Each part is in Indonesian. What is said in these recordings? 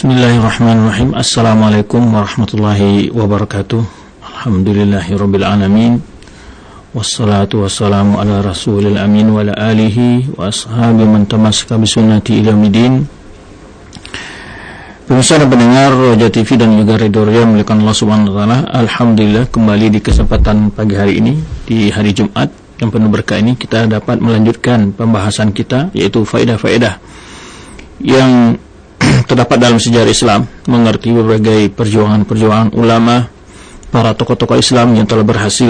Bismillahirrahmanirrahim. Assalamualaikum warahmatullahi wabarakatuh. Alhamdulillahirabbil alamin. Wassalatu wassalamu ala rasulil amin wa ala alihi wa ashabi man tamassaka bisunnati ila yaumil. Pemirsa dan pendengar Roja TV dan juga Radio yang dimuliakan Allah Subhanahu wa taala. Alhamdulillah kembali di kesempatan pagi hari ini, di hari Jumat yang penuh berkah ini, kita dapat melanjutkan pembahasan kita, yaitu faedah-faedah yang terdapat dalam sejarah Islam, mengerti berbagai perjuangan ulama, para tokoh-tokoh Islam yang telah berhasil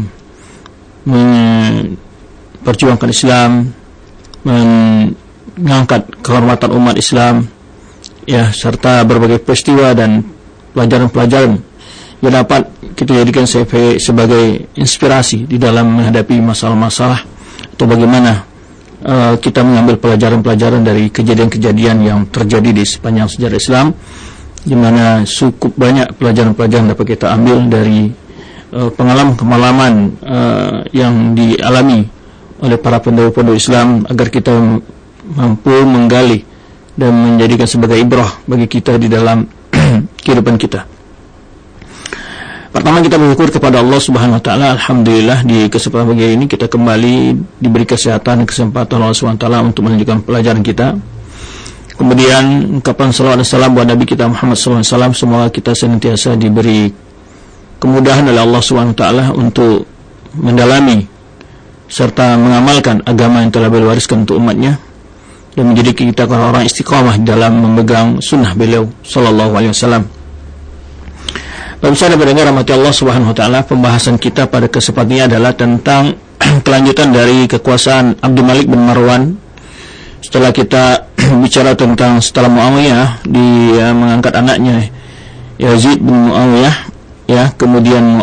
memperjuangkan Islam, mengangkat kehormatan umat Islam, ya, serta berbagai peristiwa dan pelajaran-pelajaran yang dapat kita jadikan sebagai inspirasi di dalam menghadapi masalah-masalah, atau bagaimana kita mengambil pelajaran-pelajaran dari kejadian-kejadian yang terjadi di sepanjang sejarah Islam, di mana cukup banyak pelajaran-pelajaran dapat kita ambil dari pengalaman-pengalaman yang dialami oleh para pendahulu Islam, agar kita mampu menggali dan menjadikan sebagai ibrah bagi kita di dalam kehidupan kita. Pertama, kita bersyukur kepada Allah Subhanahu wa taala. Alhamdulillah, di kesempatan pagi ini kita kembali diberi kesehatan dan kesempatan Allah Subhanahu wa taala untuk melanjutkan pelajaran kita. Kemudian ucapan salawat dan salam buat Nabi kita Muhammad sallallahu alaihi wasallam. Semoga kita senantiasa diberi kemudahan oleh Allah Subhanahu wa taala untuk mendalami serta mengamalkan agama yang telah beliau wariskan untuk umatnya, dan menjadi kita orang istiqamah dalam memegang sunnah beliau sallallahu alaihi wasallam. Pemirsa dan pendengar rahmati Allah Subhanahu wa taala, pembahasan kita pada kesempatan ini adalah tentang kelanjutan dari kekuasaan Abdul Malik bin Marwan. Setelah kita bicara tentang setelah Muawiyah dia mengangkat anaknya Yazid bin Muawiyah, ya, kemudian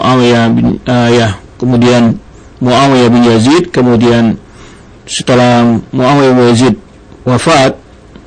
Muawiyah bin Yazid, kemudian setelah Muawiyah bin Yazid wafat,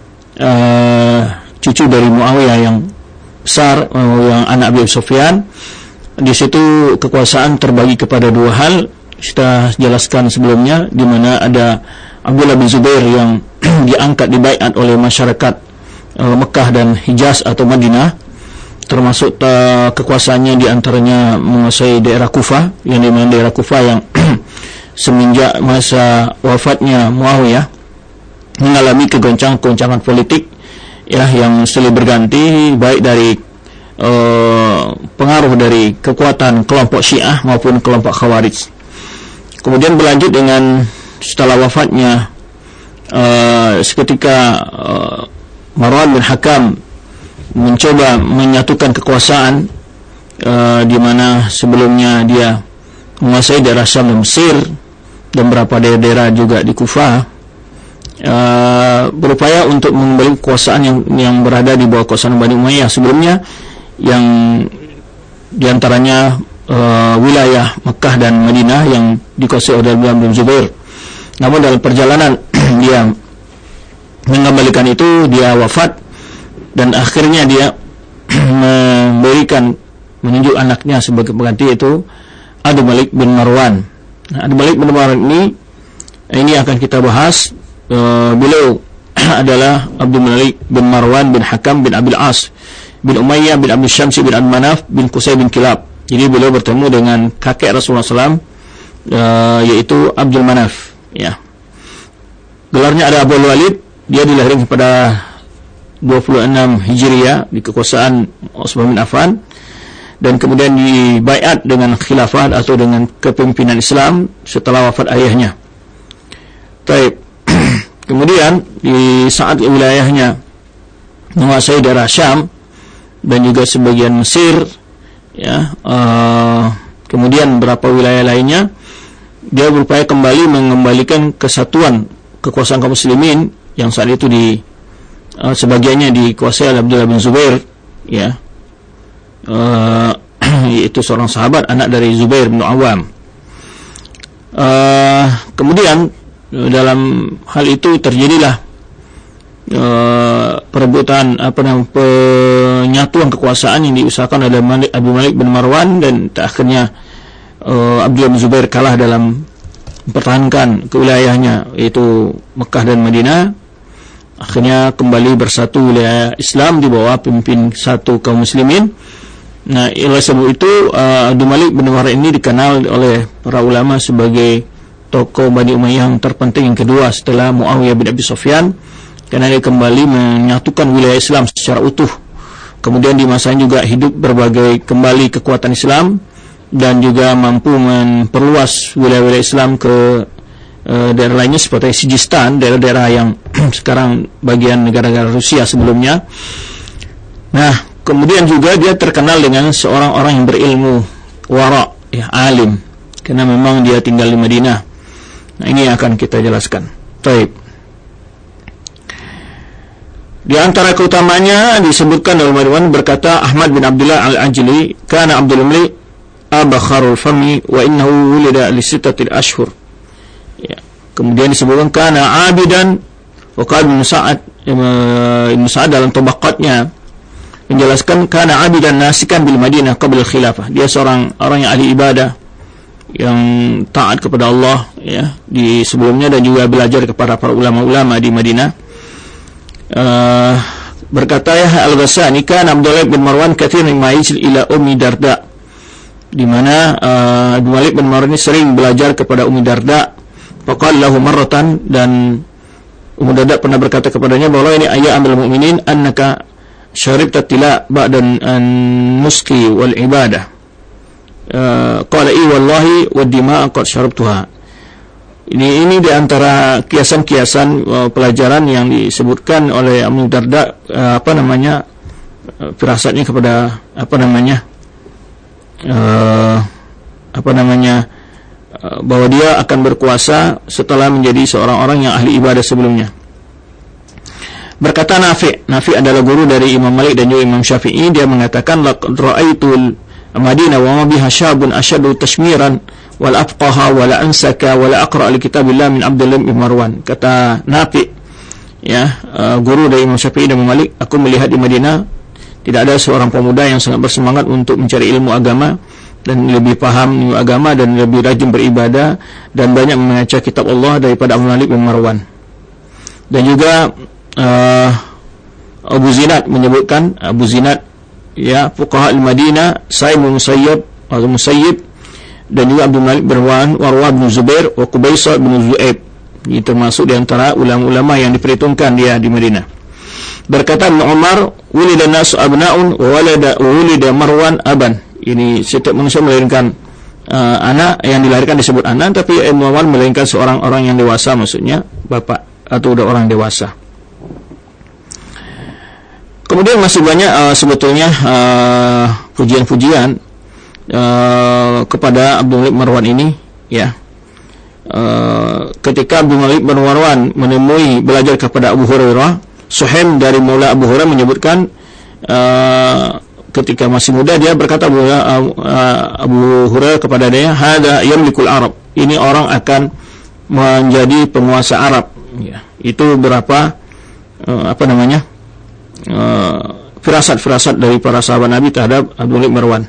cucu dari Muawiyah yang besar, yang anak Abi Sufyan, di situ kekuasaan terbagi kepada dua hal. Kita jelaskan sebelumnya, di mana ada Abdullah bin Zubair yang diangkat dibaiat oleh masyarakat Mekah dan Hijaz atau Madinah, termasuk kekuasaannya diantaranya menguasai daerah Kufah, yang di mana daerah Kufah yang semenjak masa wafatnya Muawiyah mengalami kegoncangan politik, ya, yang silih berganti, baik dari pengaruh dari kekuatan kelompok Syiah maupun kelompok Khawarij. Kemudian berlanjut dengan setelah wafatnya seketika Marwan bin Hakam mencoba menyatukan kekuasaan, di mana sebelumnya dia menguasai daerah Syam dan Mesir dan beberapa daerah juga di Kufah, berupaya untuk mengembalikan kekuasaan yang berada di bawah kekuasaan Bani Umayyah sebelumnya, yang diantaranya wilayah Mekah dan Madinah yang dikuasai oleh Abdullah bin Zubair. Namun dalam perjalanan dia mengembalikan itu, dia wafat, dan akhirnya dia menunjuk anaknya sebagai pengganti, yaitu Abdul Malik bin Marwan. Nah, Abdul Malik bin Marwan ini akan kita bahas. Beliau adalah Abdul Malik bin Marwan bin Hakam bin Abil As bin Umayyah bin Abdul Syamsi bin Abdul Manaf bin Qusay bin Kilab. Jadi beliau bertemu dengan kakek Rasulullah SAW, yaitu Abdul Manaf, ya. Gelarnya ada Abu Walid. Dia dilahirkan pada 26 Hijriah di kekuasaan Utsman bin Affan, dan kemudian dibaiat dengan khilafah atau dengan kepemimpinan Islam setelah wafat ayahnya. Baik. Kemudian di saat wilayahnya menguasai daerah Syam dan juga sebagian Mesir, ya, kemudian beberapa wilayah lainnya, dia berupaya kembali mengembalikan kesatuan kekuasaan kaum muslimin yang saat itu sebagiannya dikuasai oleh Abdullah bin Zubair, ya, yaitu seorang sahabat, anak dari Zubair bin Awam. Kemudian dalam hal itu terjadilah perebutan penyatuan kekuasaan yang diusahakan oleh Abdul Malik bin Marwan, dan akhirnya Abdullah bin Zubair kalah dalam mempertahankan kewilayahnya, yaitu Mekah dan Madinah. akhirnya kembali bersatu wilayah Islam di bawah pimpin satu kaum muslimin. Nah, oleh sebab itu Abdul Malik bin Marwan ini dikenal oleh para ulama sebagai tokoh Bani Umayyah yang terpenting yang kedua setelah Muawiyah bin Abi Sufyan, karena dia kembali menyatukan wilayah Islam secara utuh. Kemudian di masanya juga hidup berbagai kembali kekuatan Islam dan juga mampu memperluas wilayah-wilayah Islam ke daerah lainnya seperti Sijistan, daerah-daerah yang sekarang bagian negara-negara Rusia sebelumnya. Nah, kemudian juga dia terkenal dengan seorang orang yang berilmu, wara, ya, alim, karena memang dia tinggal di Madinah. Nah, ini akan kita jelaskan. Baik. Di antara keutamanya disebutkan dalam riwayat berkata Ahmad bin Abdullah Al-Ajli, kana Abdul Malik abakharul fami wa innahu wulida li sittatil ashhur. Ya. Kemudian disebutkan kana abidan wa qala Ibn Sa'ad dalam tabaqatnya menjelaskan kana abidan nasikan bil Madinah qabla khilafah. Dia seorang orang yang ahli ibadah, yang taat kepada Allah, ya, di sebelumnya, dan juga belajar kepada para ulama-ulama di Madinah. Berkata ya Al-Ghassani, kana Abdullah bin Marwan katsiran ma yajil ila Ummi Darda, di mana Abdul Malik bin Marwan ini sering belajar kepada Ummi Darda. Faqala lahu marratan, dan Ummu Darda pernah berkata kepadanya bahwa ini ayat amil mu'minin annaka syaribta tila ba'dan an-nuski wal ibadah. Qala wallahi wa dima'a qad syarabtuha. Ini di antara kiasan-kiasan pelajaran yang disebutkan oleh Ummu Darda, firasatnya kepada bahwa dia akan berkuasa setelah menjadi seorang orang yang ahli ibadah sebelumnya. Berkata Nafi adalah guru dari Imam Malik dan juga Imam Syafi'i. Dia mengatakan laqad ra'aitul Madinah wa ma biha syabun asyadu tashmiran wal afqaha wala ansaka wala aqra' li kitabillah min Abdullah bin Marwan. Kata Nafi, ya, guru dari Imam Syafi'i dan Imam Malik, aku melihat di Madinah tidak ada seorang pemuda yang sangat bersemangat untuk mencari ilmu agama dan lebih paham ilmu agama dan lebih rajin beribadah dan banyak membaca kitab Allah daripada Abdul Malik bin Marwan. Dan juga Abu Zinad menyebutkan, Abu Zinad, ya, fuqaha al-Madinah, Sa'id bin Musayyib dan juga Abdul Malik bin Warwa bin Zubair wa Qubaisah bin Zu'aib. Ini termasuk di antara ulama-ulama yang diperhitungkan dia di Madinah. Berkata Ibn Umar, wulida nasu abna'un wa wulida Marwan aban. Ini setiap manusia melahirkan anak, yang dilahirkan disebut anak, tapi Ibn Umar melahirkan seorang orang yang dewasa, maksudnya bapak atau udah orang dewasa. Kemudian masih banyak sebetulnya pujian-pujian kepada Abdul Malik Marwan ini, ya. Ketika Abdul Malik bin Marwan menemui belajar kepada Abu Hurairah, Suhaim dari Maula Abu Hurairah menyebutkan ketika masih muda dia berkata Abu Hurairah kepada dia, hada yamlikul Arab, ini orang akan menjadi penguasa Arab, ya. Itu berapa firasat-firasat dari para sahabat Nabi terhadap Abdul Malik Marwan.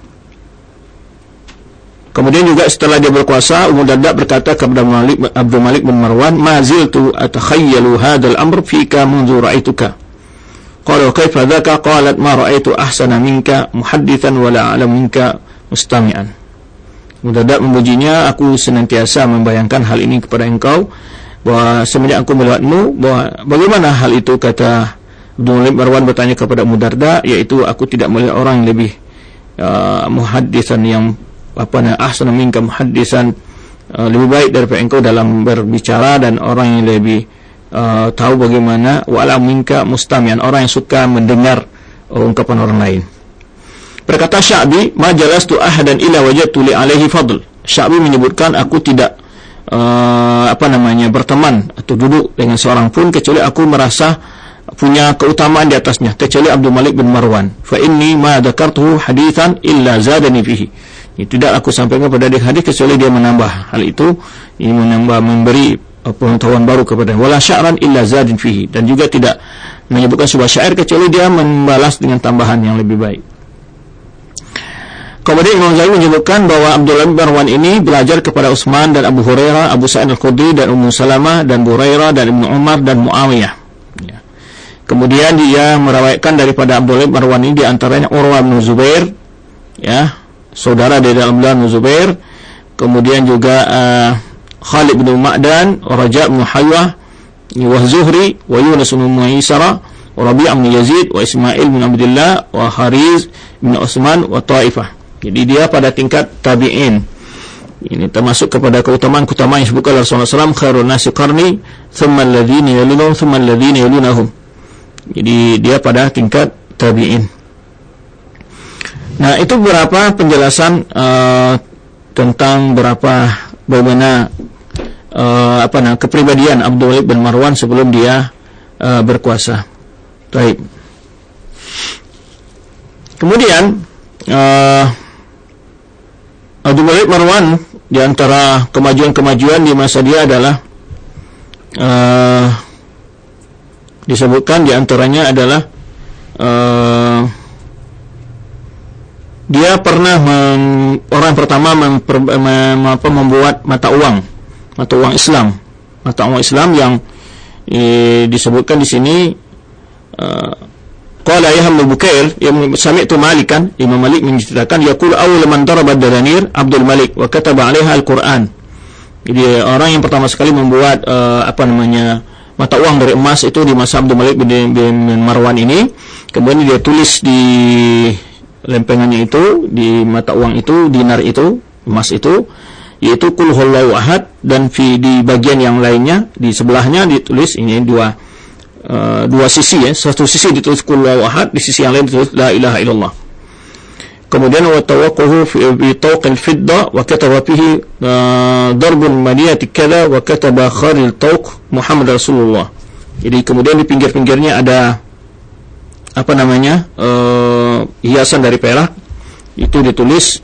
Kemudian juga setelah dia berkuasa, Ummu Darda berkata kepada Abdul Malik bin Marwan, ma ziltu atakhayyalu hadzal amr fika mundu ra'aituka. Qala kaifa dzaka? Qalat ma ra'aitu ahsana minka muhadditsan wa la a'lamu minka mustami'an. Ummu Darda memujinya, aku senantiasa membayangkan hal ini kepada engkau, bahwa semenjak aku melihatmu, bahwa bagaimana hal itu. Kata Abdul Malik Marwan bertanya kepada Ummu Darda, yaitu aku tidak melihat orang yang lebih muhaddisan, yang ahsana minka muhaddisan, lebih baik daripada engkau dalam berbicara, dan orang yang lebih tahu bagaimana, wa alam minka mustami'an, orang yang suka mendengar ungkapan orang lain. Berkata Sya'bi, ma jalastu ahadan illa wajadtu li alaihi fadl. Sya'bi menyebutkan, aku tidak berteman atau duduk dengan seorang pun kecuali aku merasa punya keutamaan di atasnya, kecuali Abdul Malik bin Marwan. Fa inni ma dzakartuhu haditsan illa zadani fihi. Tidak aku sampaikan kepada dia hadis kecuali dia menambah hal itu, ini menambah, memberi pengetahuan baru kepada. Wala sya'ran illa zadin fihi, dan juga tidak menyebutkan sebuah syair kecuali dia membalas dengan tambahan yang lebih baik. Kemudian Imam Ghazali menyebutkan bahwa Abdullah bin Marwan ini belajar kepada Utsman dan Abu Hurairah, Abu Sa'id Al-Khudri dan Ummu Salamah dan Burairah dan Ibnu Umar dan Muawiyah. Ya. Kemudian dia meriwayatkan daripada Abdullah bin Marwan ini, di antaranya Urwah bin Zubair, ya, saudara dari Abdullah bin Zubair. Kemudian juga Khalid bin Ma'dan, Raja' bin Haywah, wa Zuhri, wa Yunus bin Mu'aisara, wa Rabi' bin Yazid, wa Ismail bin Abdullah, wa Hariz bin Utsman, wa Taifah. Jadi dia pada tingkat tabi'in. Ini termasuk kepada keutamaan-keutamaan yang disebutkan oleh Rasulullah SAW, khairun nasi qarni, thumma alladhina yalunahum, thumma alladhina yalunahum. Jadi dia pada tingkat tabi'in. Nah, itu beberapa penjelasan tentang bagaimana kepribadian Abdul Malik bin Marwan sebelum dia berkuasa. Baik. Kemudian Abdul Malik Marwan, di antara kemajuan-kemajuan di masa dia adalah disebutkan di antaranya adalah dia pernah orang pertama membuat mata uang Islam yang disebutkan di sini. Qala Yahya bin Bukair, yang sami'tu Malikan, Imam Malik menceritakan, yaqul awwal man daraba ad-dananir Abdul Malik wa kataba 'alaiha al-Qur'an. Jadi orang yang pertama sekali membuat mata uang dari emas itu di masa Abdul Malik bin Marwan ini. Kemudian dia tulis di lempengannya itu, di mata uang itu, dinar itu, emas itu, yaitu qul huwallahu ahad, dan di bagian yang lainnya di sebelahnya ditulis ini dua sisi, ya. Satu sisi ditulis qul huwallahu ahad, di sisi yang lain ditulis la ilaha illallah. Kemudian wa tawaqquhu fi tawqil fidda wa kataba fihi darbun madiyati kada wa kataba kharil tawq Muhammad Rasulullah. Jadi kemudian di pinggir-pinggirnya ada hiasan dari perak, itu ditulis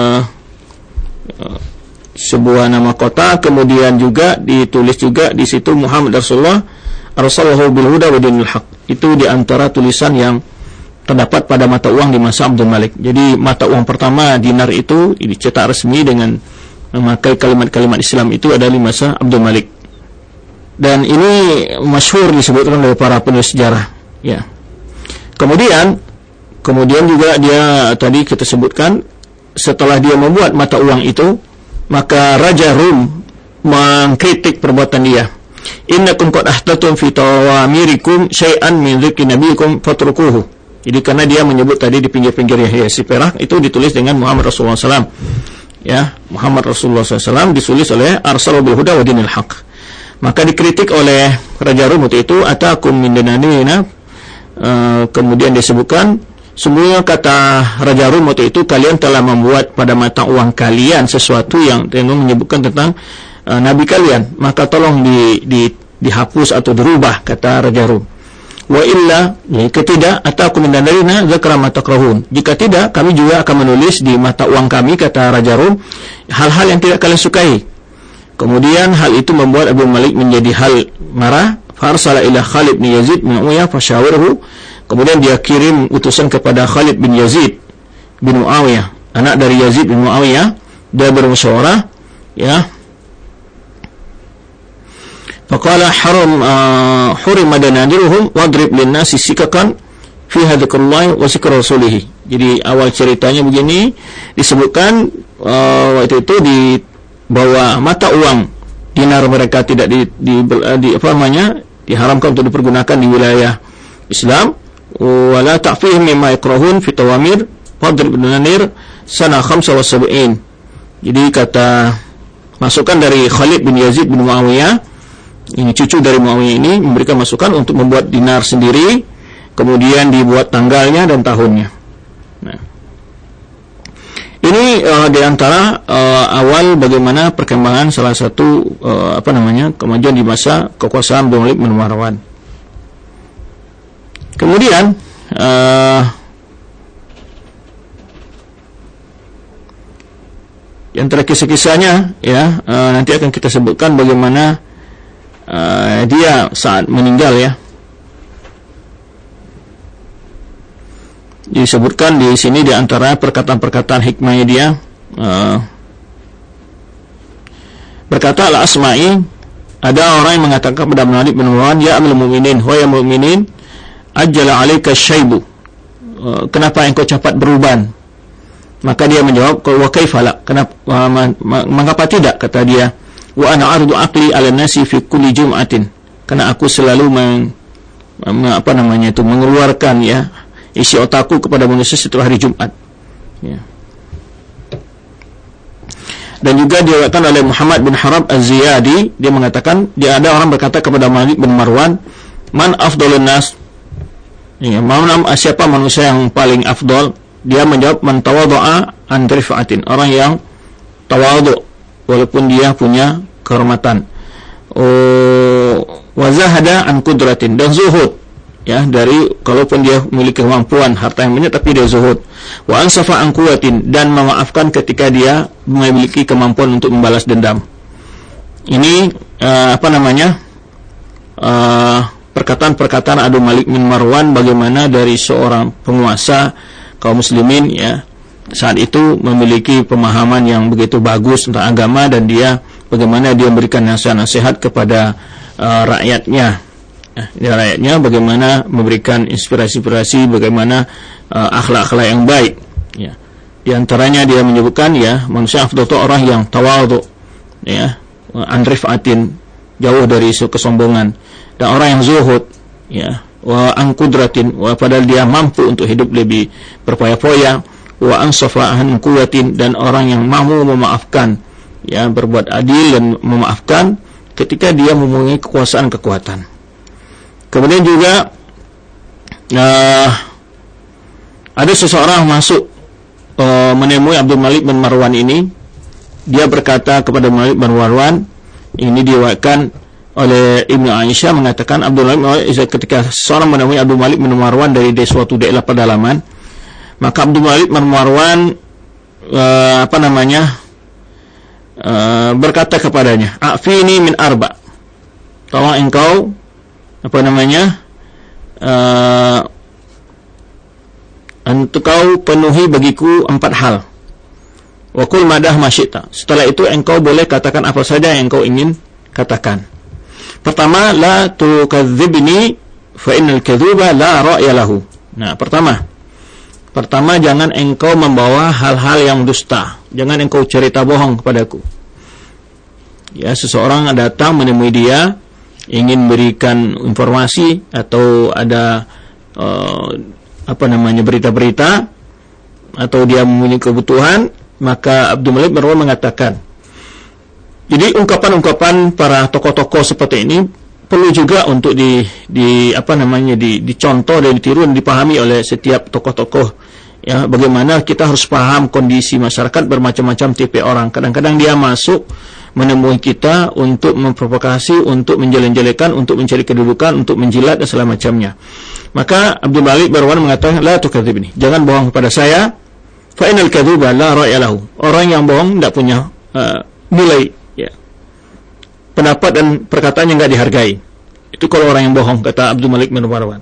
sebuah nama kota. Kemudian juga ditulis juga di situ Muhammad Rasulullah arsalahu bil huda wa dinil haq. Itu di antara tulisan yang terdapat pada mata uang di masa Abdul Malik. Jadi mata uang pertama dinar itu dicetak resmi dengan memakai kalimat-kalimat Islam itu ada di masa Abdul Malik. Dan ini masyhur disebutkan oleh para penulis sejarah, ya. Kemudian juga dia tadi kita sebutkan, setelah dia membuat mata uang itu, maka Raja Rum mengkritik perbuatan dia. Innakum qad ahtatum fi tawamirikum syai'an min dzikri nabiyikum fatrukuhu. Jadi karena dia menyebut tadi di pinggir-pinggirnya hiasi perak itu ditulis dengan Muhammad Rasulullah SAW, ya, Muhammad Rasulullah SAW ditulis oleh arsalu bil huda wa dinil haq. Maka dikritik oleh Raja Rum itu, atakum min dinanina. Kemudian disebutkan, semua kata Raja Rum itu, kalian telah membuat pada mata uang kalian sesuatu yang menyebutkan tentang Nabi kalian, maka tolong dihapus atau dirubah, kata Raja Rum. Wa illa, jika tidak, atakum min danarina dzakra ma takrahun. Jika tidak, kami juga akan menulis di mata uang kami, kata Raja Rum, hal-hal yang tidak kalian sukai. Kemudian hal itu membuat Abu Malik menjadi hal marah. Farsala ila Khalid bin Yazid bin Umayyah fasyawirhu. Kemudian dia kirim utusan kepada Khalid bin Yazid bin Muawiyah, anak dari Yazid bin Muawiyah. Dia bermusyawarah, ya. Faqala hurim danadiruhum wadrib linnasi sikakan fi hadzikrillah wa zikr rasulih. Jadi awal ceritanya begini, disebutkan waktu itu di bahwa mata uang dinar mereka tidak diharamkan untuk dipergunakan di wilayah Islam. Wala ta'fihim mimma yakrahun fi tawamir wadrib dinanir sana 75. Jadi kata masukan dari Khalid bin Yazid bin Muawiyah, ini cucu dari Muawiyah ini, memberikan masukan untuk membuat dinar sendiri, kemudian dibuat tanggalnya dan tahunnya. Nah, ini di antara awal bagaimana perkembangan salah satu kemajuan di masa kekuasaan Abdul Malik bin Marwan. Kemudian yang terakhir kisah-kisahnya, ya, nanti akan kita sebutkan bagaimana dia saat meninggal, ya. Disebutkan di sini di antara perkataan-perkataan hikmahnya dia, berkata Al-Asma'i, ada orang yang mengatakan kepada Malik bin Marwan, ya Amirul Mukminin, wahai Mukminin, ajjala 'alaika syaibu, kenapa engkau cepat beruban? Maka dia menjawab, wa kaifala, kenapa, mengapa tidak, kata dia, wa ana ardu aqli 'ala nasi fi kulli jum'atin, karena aku selalu mengeluarkan ya isi otakku kepada manusia setelah hari Jumat, ya. Dan juga diriwayatkan oleh Muhammad bin Harab Az-Ziyadi, dia mengatakan, dia ada orang berkata kepada Malik bin Marwan, man afdalun nas, ya, siapa manusia yang paling afdal? Dia menjawab, man tawadhu'a an rif'atin, orang yang tawadhu walaupun dia punya kehormatan, wa zahada an qudratin, dan zuhud ya, dari kalaupun dia memiliki kemampuan harta yang banyak tapi dia zuhud, wa ansafa an quwwatin, dan memaafkan ketika dia memiliki kemampuan untuk membalas dendam. Ini perkataan-perkataan Abdul Malik bin Marwan bagaimana dari seorang penguasa kaum muslimin ya saat itu memiliki pemahaman yang begitu bagus tentang agama, dan dia bagaimana dia memberikan nasihat-nasihat kepada rakyatnya. Rakyatnya bagaimana memberikan inspirasi-inspirasi bagaimana akhlak-akhlak yang baik ya. Di antaranya dia menyebutkan ya, manusia afdal itu orang yang tawadhu ya, an rif'atin, jauh dari kesombongan, dan orang yang zuhud ya, wa an qudratin, wa padahal dia mampu untuk hidup lebih berfoya-foya, wa an safa'an quwwatin, dan orang yang mampu memaafkan ya, berbuat adil dan memaafkan ketika dia mempunyai kekuasaan. Kemudian juga ada seseorang masuk menemui Abdul Malik bin Marwan ini. Dia berkata kepada Malik bin Marwan, ini diriwayatkan oleh Ibnu Aisyah, mengatakan Abdul Malik ketika seorang menemui Abdul Malik bin Marwan dari suatu daerah pedalaman, maka Abdul Malik bin Marwan berkata kepadanya, afini min arba, tolong engkau untuk kau penuhi bagiku 4 hal. Wa qul madah masyita, setelah itu engkau boleh katakan apa saja yang engkau ingin katakan. Pertama, la tukadzibni fa innal kadzuba la ra'ya lahu. Nah, pertama jangan engkau membawa hal-hal yang dusta. Jangan engkau cerita bohong kepadaku. Ya, seseorang datang menemui dia ingin berikan informasi atau ada berita-berita atau dia mempunyai kebutuhan, maka Abdul Malik bin Marwan mengatakan. Jadi ungkapan-ungkapan para tokoh-tokoh seperti ini perlu juga untuk dicontoh dan ditiru dan dipahami oleh setiap tokoh-tokoh. Ya, bagaimana kita harus paham kondisi masyarakat, bermacam-macam tipe orang. Kadang-kadang dia masuk menemui kita untuk memprovokasi, untuk menjelek-jelekan, untuk mencari kedudukan, untuk menjilat dan segala macamnya. Maka Abdul Malik bin Marwan mengatakan, la tukadzibni, jangan bohong kepada saya. Fa innal kadzuba la ra'ya lahu. Orang yang bohong tidak punya nilai, ya. Pendapat dan perkataan yang enggak dihargai. Itu kalau orang yang bohong, kata Abdul Malik bin Marwan.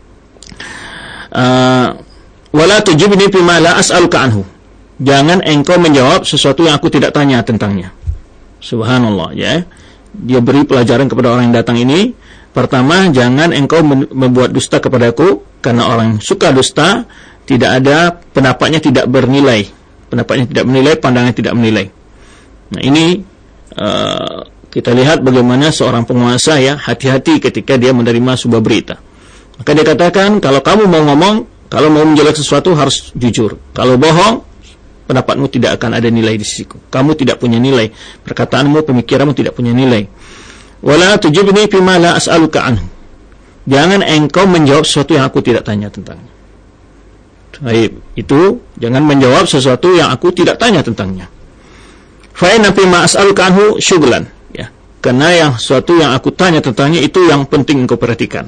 Wala tujibni bima la as'aluka anhu. Jangan engkau menjawab sesuatu yang aku tidak tanya tentangnya. Subhanallah, ya. Dia beri pelajaran kepada orang yang datang ini. Pertama, jangan engkau membuat dusta kepadaku, karena orang yang suka dusta tidak ada, pendapatnya tidak bernilai. Pendapatnya tidak bernilai, pandangannya tidak menilai. Nah, ini kita lihat bagaimana seorang penguasa ya hati-hati ketika dia menerima sebuah berita. Maka dia katakan, kalau kamu mau ngomong, kalau mau menjelaskan sesuatu harus jujur. Kalau bohong, pendapatmu tidak akan ada nilai di sisiku. Kamu tidak punya nilai. Perkataanmu, pemikiranmu tidak punya nilai. Wala tujibni fima la as'aluka anhu. Jangan engkau menjawab sesuatu yang aku tidak tanya tentangnya. Baik, itu jangan menjawab sesuatu yang aku tidak tanya tentangnya. Fa inna fima as'aluka anhu syughlan, ya. Karena yang sesuatu yang aku tanya tentangnya itu yang penting engkau perhatikan.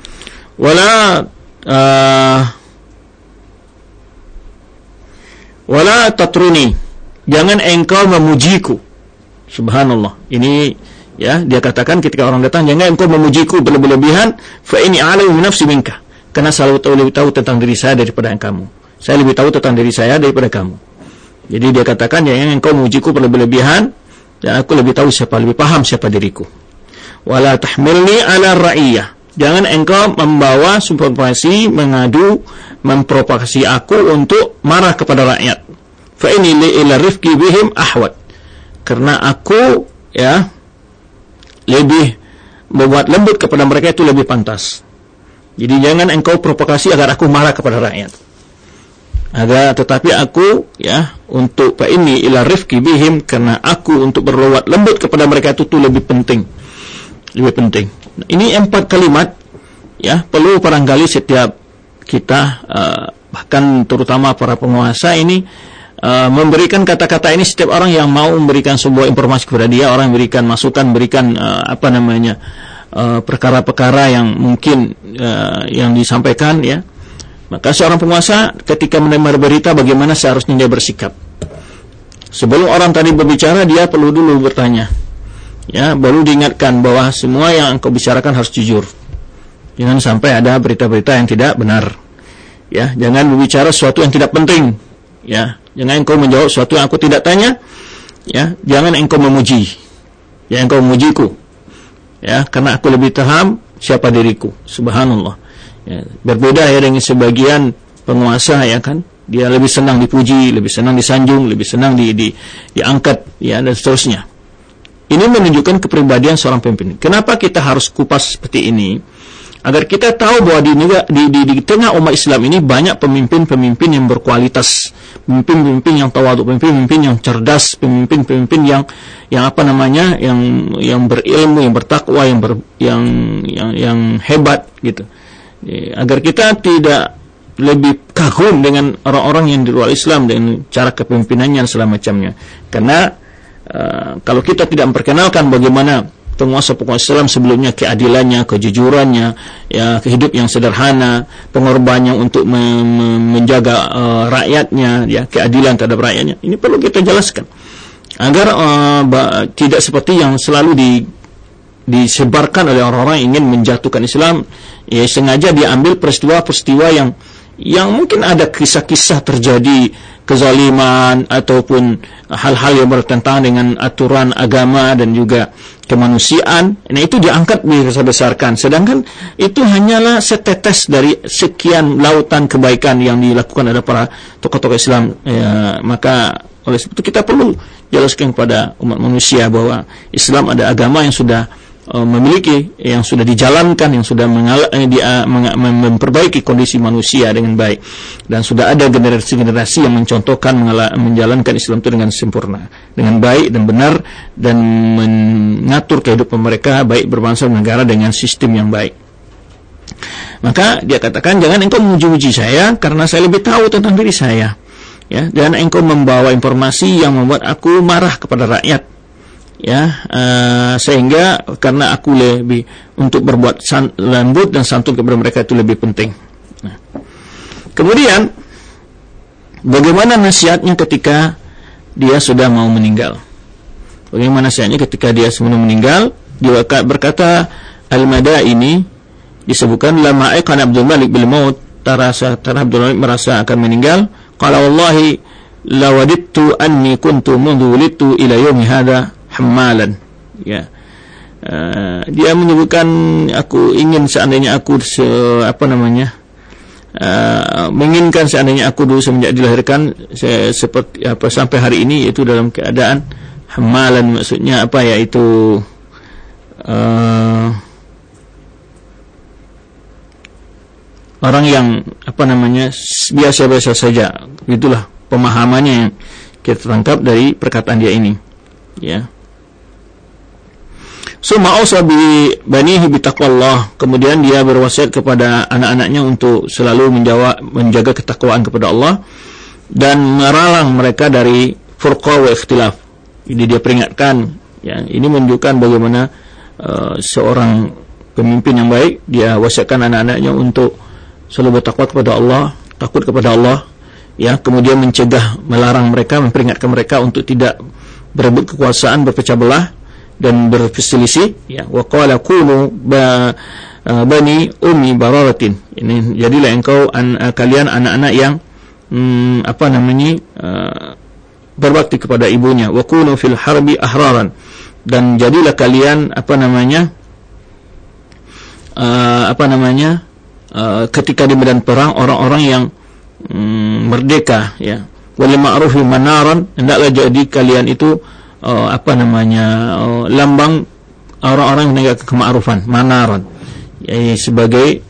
Wala tatruni, jangan engkau memujiku. Subhanallah. Ini ya, dia katakan ketika orang datang, jangan engkau memujiku berlebihan, fa inni a'lamu min nafsi minka. Karena saya lebih tahu tentang diri saya daripada kamu. Saya lebih tahu tentang diri saya daripada kamu. Jadi dia katakan, jangan engkau memujiku berlebihan, dan aku lebih tahu lebih paham siapa diriku. Wala tahmilni ala ra'iyah, Jangan engkau membawa informasi, mengadu, memprovokasi aku untuk marah kepada rakyat. Fa inni ila rifqi bihim ahwat. Karena aku lebih membuat lembut kepada mereka itu lebih pantas. Jadi jangan engkau provokasi agar aku marah kepada rakyat. Tetapi aku untuk fa inni ila rifqi bihim, karena aku untuk berbuat lembut kepada mereka itu lebih penting. Lebih penting. Nah, ini 4 kalimat perlu barangkali setiap kita bahkan terutama para penguasa ini memberikan kata-kata ini. Setiap orang yang mau memberikan sebuah informasi kepada dia, orang memberikan masukan, memberikan perkara-perkara yang mungkin yang disampaikan, maka seorang penguasa ketika menerima berita bagaimana seharusnya dia bersikap. Sebelum orang tadi berbicara, dia perlu dulu bertanya, baru diingatkan bahwa semua yang engkau bicarakan harus jujur. Jangan sampai ada berita-berita yang tidak benar. Jangan berbicara sesuatu yang tidak penting. Jangan engkau menjawab sesuatu yang aku tidak tanya. Jangan engkau memuji. Engkau memujiku. Karena aku lebih paham siapa diriku. Subhanallah. Berbeda dengan sebagian penguasa, kan. Dia lebih senang dipuji, lebih senang disanjung, lebih senang diangkat, dan seterusnya. Ini menunjukkan kepribadian seorang pemimpin. Kenapa kita harus kupas seperti ini? Agar kita tahu bahwa di tengah umat Islam ini banyak pemimpin-pemimpin yang berkualitas, pemimpin-pemimpin yang tawadhu, pemimpin-pemimpin yang cerdas, pemimpin-pemimpin yang berilmu, yang bertakwa, yang hebat gitu. Agar kita tidak lebih kagum dengan orang-orang yang di luar Islam dengan cara kepemimpinannya dan segala macamnya. Karena kalau kita tidak memperkenalkan bagaimana penguasa-penguasa Islam sebelumnya, keadilannya, kejujurannya, hidup yang sederhana, pengorbanannya untuk menjaga rakyatnya, keadilan terhadap rakyatnya, ini perlu kita jelaskan agar tidak seperti yang selalu disebarkan oleh orang-orang yang ingin menjatuhkan Islam. Sengaja diambil peristiwa-peristiwa yang mungkin ada kisah-kisah terjadi kezaliman ataupun hal-hal yang bertentangan dengan aturan agama dan juga kemanusiaan. Nah, itu diangkat dibesar-besarkan, sedangkan itu hanyalah setetes dari sekian lautan kebaikan yang dilakukan oleh para tokoh-tokoh Islam. Maka oleh sebab itu kita perlu jelaskan kepada umat manusia bahwa Islam ada agama yang sudah memiliki, yang sudah dijalankan, yang sudah memperbaiki kondisi manusia dengan baik, dan sudah ada generasi-generasi yang mencontohkan menjalankan Islam itu dengan sempurna, dengan baik dan benar, dan mengatur kehidupan mereka baik berbangsa dan negara dengan sistem yang baik. Maka dia katakan, jangan engkau memuji-muji saya karena saya lebih tahu tentang diri saya, dan engkau membawa informasi yang membuat aku marah kepada rakyat, sehingga karena aku lebih untuk berbuat lembut dan santun kepada mereka itu lebih penting. Nah, kemudian bagaimana nasihatnya ketika dia sudah mau meninggal? Bagaimana nasihatnya ketika dia sebelum meninggal? Dia berkata, Al-Madaini disebutkan, lama aiqana Abdul Malik bil maut, tarasa Abdul Malik merasa akan meninggal, qala wallahi lawadittu anni kuntu mundu wulidtu ila yaumi hadha hammalan. Dia menyebutkan, aku ingin seandainya aku menginginkan seandainya aku dulu semenjak dilahirkan seperti sampai hari ini itu dalam keadaan hammalan. Maksudnya itu orang yang biasa-biasa saja. Itulah pemahamannya yang kita tangkap dari perkataan dia ini. Summa ausa bi banihi bi taqwallah. Kemudian dia berwasiat kepada anak-anaknya untuk selalu menjaga ketakwaan kepada Allah dan melarang mereka dari furqa wa ikhtilaf. Jadi dia peringatkan, ini menunjukkan bagaimana seorang pemimpin yang baik, dia wasiatkan anak-anaknya untuk selalu bertakwa kepada Allah, takut kepada Allah, kemudian mencegah, melarang mereka, memperingatkan mereka untuk tidak berebut kekuasaan, berpecah belah dan berselisih. Wa qala kunu bani ummi bararatin. Ini jadilah engkau kalian anak-anak yang berbakti kepada ibunya. Wa kunu fil harbi ahraran. Dan jadilah kalian ketika di medan perang orang-orang yang merdeka, ya. Wal ma'rufi manaran, hendaklah jadi kalian itu lambang orang-orang yang menegakkan kema'rufan, manaran, ya, sebagai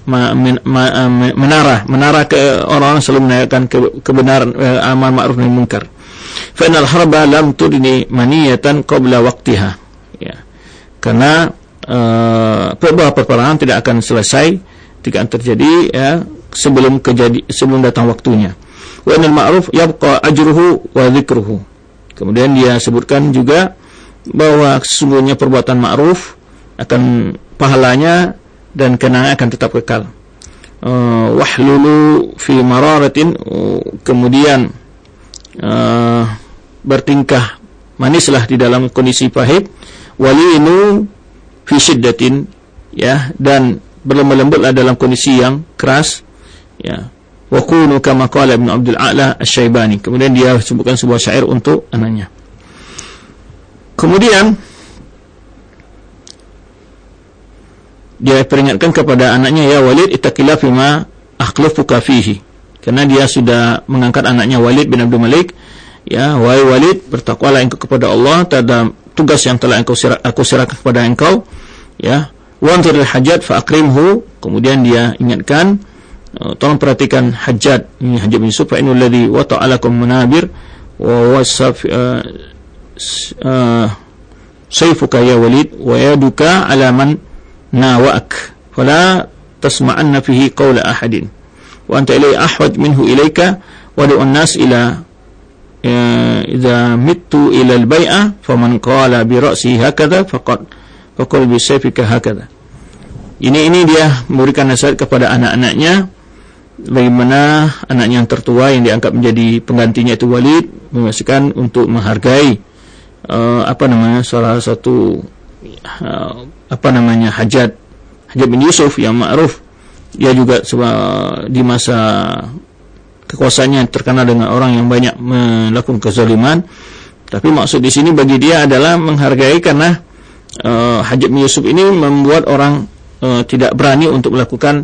menara ke orang-orang selalu menegakkan kebenaran, amar ma'ruf nahi munkar. Fa innal harba lam tudni maniyatan qabla waqtiha, ya. Karena peperangan tidak akan selesai, tidak akan terjadi, ya, sebelum datang waktunya. Wa innal ma'ruf yabqa ajruhu wa dzikruhu. Kemudian dia sebutkan juga bahwa sesungguhnya perbuatan ma'ruf akan pahalanya dan kenangan akan tetap kekal. Wahlulu fi mararatin, kemudian bertingkah manislah di dalam kondisi pahit. Walinu fi syiddatin, ya, dan berlemah lembutlah dalam kondisi yang keras, ya. Wa kunu kama qala Ibnu Abdul A'la Asy-Syaibani. Kemudian dia sebutkan sebuah syair untuk anaknya. Kemudian dia peringatkan kepada anaknya, ya Walid, ittaqillah fima akhlufuka fihi. Karena dia sudah mengangkat anaknya Walid bin Abdul Malik, ya, wahai Walid, bertakwalah engkau kepada Allah terhadap tugas yang telah aku serahkan kepada engkau, ya. Wanzuril hajat fa akrimhu. Kemudian dia ingatkan, tolong perhatikan Hajjaj, ini Hajjaj bin Yusuf, fa innal ladzi wata'alakum munabir wa wasaf sayfuka ya Walid wa yaduka ala man nawak fala tasma'anna fihi qawla ahadin wa anta ilay ahwaj minhu ilayka wa du'un nas ila idza mittu ila al-bai'a faman qala bi ra'si hakadha faqad faqul bi sayfika hakadha. Ini dia memberikan nasihat kepada anak-anaknya, bagaimana anaknya yang tertua yang dianggap menjadi penggantinya itu Walid, memastikan untuk menghargai salah satu Hajjaj bin Yusuf yang ma'ruf. Dia juga di masa kekuasaannya terkenal dengan orang yang banyak melakukan kezaliman. Tapi maksud di sini bagi dia adalah menghargai, karena Hajjaj bin Yusuf ini membuat orang tidak berani untuk melakukan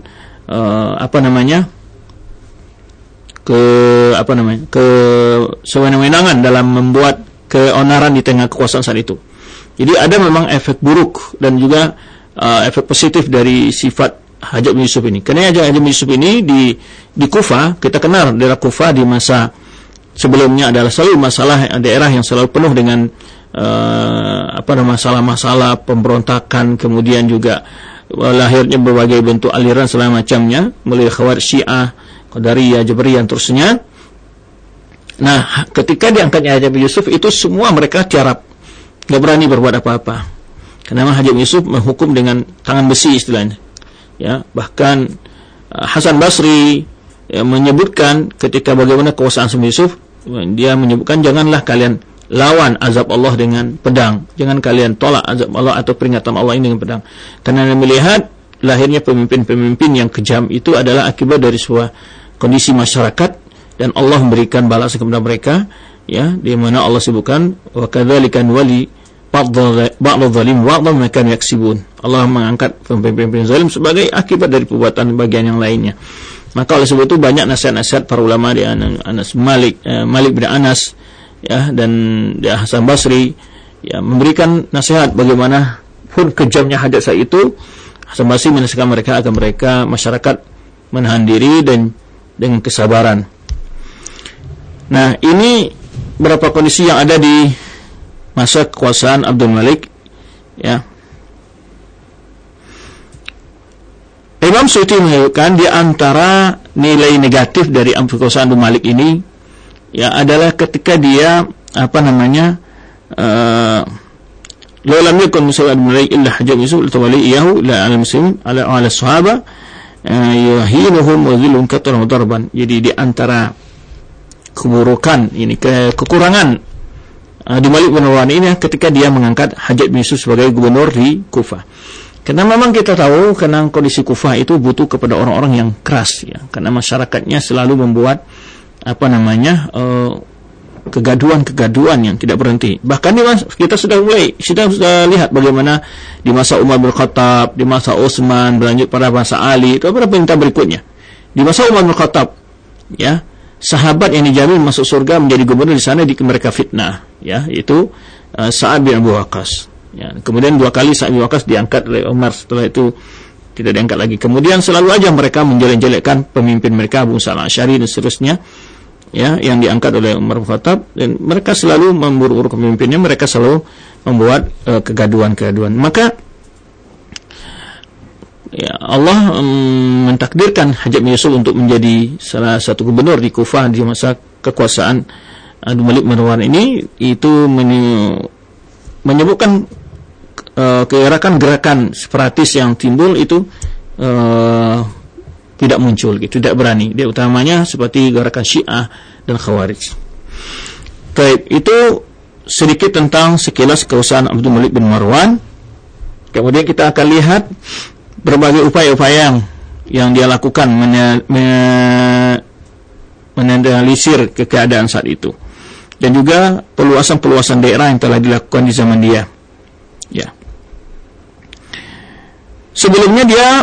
kesewenang-wenangan dalam membuat keonaran di tengah kekuasaan saat itu. Jadi ada memang efek buruk dan juga efek positif dari sifat Hajjaj bin Yusuf ini. Karena Hajjaj bin Yusuf ini di Kufah, kita kenal daerah Kufah di masa sebelumnya adalah selalu daerah yang selalu penuh dengan masalah-masalah pemberontakan, kemudian juga lahirnya berbagai bentuk aliran segala macamnya, mulai Khawarij, Syiah, Qadariyah, Jabriyah, terusnya. Nah, ketika diangkatnya Hajjaj bin Yusuf itu semua mereka tiarap, tidak berani berbuat apa-apa. Karena Hajjaj bin Yusuf menghukum dengan tangan besi istilahnya. Ya, bahkan Hasan Basri menyebutkan ketika bagaimana kekuasaan Yusuf, dia menyebutkan janganlah kalian lawan azab Allah dengan pedang, jangan kalian tolak azab Allah atau peringatan Allah ini dengan pedang. Karena dia melihat lahirnya pemimpin-pemimpin yang kejam itu adalah akibat dari sebuah kondisi masyarakat, dan Allah memberikan balasan kepada mereka, ya, di mana Allah sebutkan wa kadzalika wali ba'dadh zalim wa ba'dadh ma kanu yaksibun. Allah mengangkat pemimpin zalim sebagai akibat dari perbuatan bagian yang lainnya. Maka oleh sebab itu banyak nasihat-nasihat para ulama di Malik bin Anas, ya, dan Hasan Basri, ya, memberikan nasihat bagaimana pun kejamnya Hajjaj saat itu, Hasan Basri menasihatkan mereka agar mereka masyarakat menahan diri dan dengan kesabaran. Nah, ini beberapa kondisi yang ada di masa kekuasaan Abdul Malik, ya. Imam Suyuti menyebutkan di antara nilai negatif dari kekuasaan Abdul Malik ini, ya, adalah ketika dia la lam yakun musawwad Abdul Malik illa Hajjaj bin Yusuf tawali iyahu la al-muslimin ala sahaba yahinuhum wa dhillun katran wa darban. Jadi di antara keburukan ini, kekurangan Abdul Malik bin Marwan ini ketika dia mengangkat Hajjaj bin Yusuf sebagai gubernur di Kufah. Karena memang kita tahu karena kondisi Kufah itu butuh kepada orang-orang yang keras, ya, karena masyarakatnya selalu membuat kegaduhan yang tidak berhenti. Bahkan kita sudah lihat bagaimana di masa Umar bin Khattab, di masa Utsman, berlanjut pada masa Ali, itu pada perintah berikutnya. Di masa Umar bin Khattab, ya, sahabat yang dijamin masuk surga menjadi gubernur di sana mereka fitnah, ya, itu Sa'ad bin Abi Waqqas. Ya, kemudian 2 kali Sa'ad bin Waqqas diangkat oleh Umar, setelah itu tidak diangkat lagi. Kemudian selalu aja mereka menjelek-jelekkan pemimpin mereka, Abu Musa al-Asy'ari dan seterusnya, ya, yang diangkat oleh Umar bin Khattab, dan mereka selalu memburu-buru pemimpinnya, mereka selalu membuat kegaduhan. Maka ya, Allah mentakdirkan Hajjaj bin Yusuf untuk menjadi salah satu gubernur di Kufah di masa kekuasaan Abdul Malik bin Marwan ini. Itu menyebabkan gerakan separatis yang timbul itu tidak muncul, gitu, tidak berani. Dia utamanya seperti gerakan Syiah dan Khawarij. Baik, itu sedikit tentang sekilas kekuasaan Abdul Malik bin Marwan. Kemudian kita akan lihat berbagai upaya-upaya yang dia lakukan menandaisir keadaan saat itu, dan juga peluasan daerah yang telah dilakukan di zaman dia. Ya. Sebelumnya dia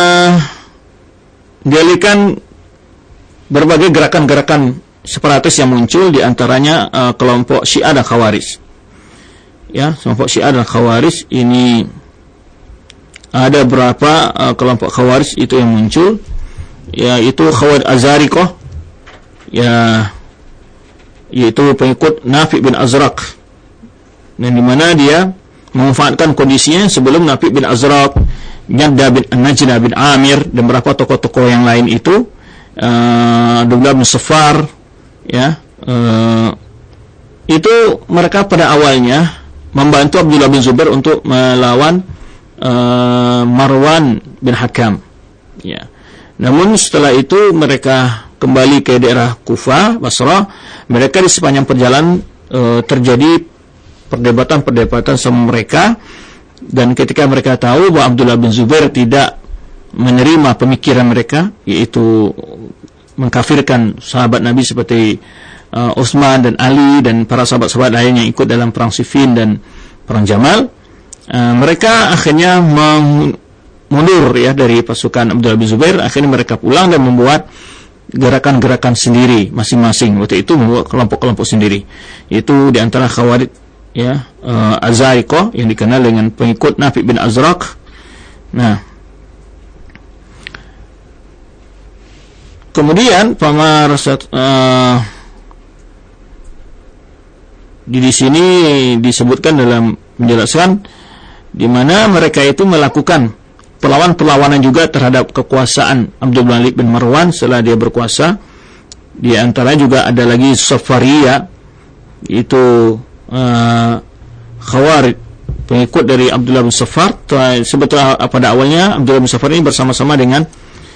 mendalikan berbagai gerakan-gerakan separatis yang muncul, di antaranya kelompok Syiah dan Khawarij. Ya, kelompok Syiah dan Khawarij ini ada berapa kelompok Khawarij itu yang muncul, yaitu Khawarij Azariqah, ya, yaitu pengikut Nafi' bin Azraq, dan di mana dia memanfaatkan kondisinya sebelum Nafi' bin Azraq, Najdah bin Amir, dan beberapa tokoh-tokoh yang lain itu, Abdullah bin Safar, ya, itu mereka pada awalnya membantu Abdullah bin Zubair untuk melawan Marwan bin Hakam, ya. Namun setelah itu mereka kembali ke daerah Kufah, Basrah. Mereka di sepanjang perjalanan terjadi perdebatan sama mereka, dan ketika mereka tahu bahwa Abdullah bin Zubair tidak menerima pemikiran mereka, yaitu mengkafirkan sahabat Nabi seperti Utsman dan Ali dan para sahabat-sahabat lain yang ikut dalam perang Siffin dan perang Jamal, mereka akhirnya mundur, ya, dari pasukan Abdullah bin Zubair. Akhirnya mereka pulang dan membuat gerakan-gerakan sendiri masing-masing. Waktu itu membuat kelompok-kelompok sendiri. Itu di antara Khawarij, ya, Azariqah yang dikenal dengan pengikut Nafi' bin Azraq. Nah, kemudian di sini disebutkan dalam menjelaskan di mana mereka itu melakukan perlawanan juga terhadap kekuasaan Abdul Malik bin Marwan setelah dia berkuasa. Di antara juga ada lagi Safariyah, itu Khawarij, pengikut dari Abdullah bin Safar. Sebetulnya pada awalnya Abdullah bin Safar ini bersama-sama dengan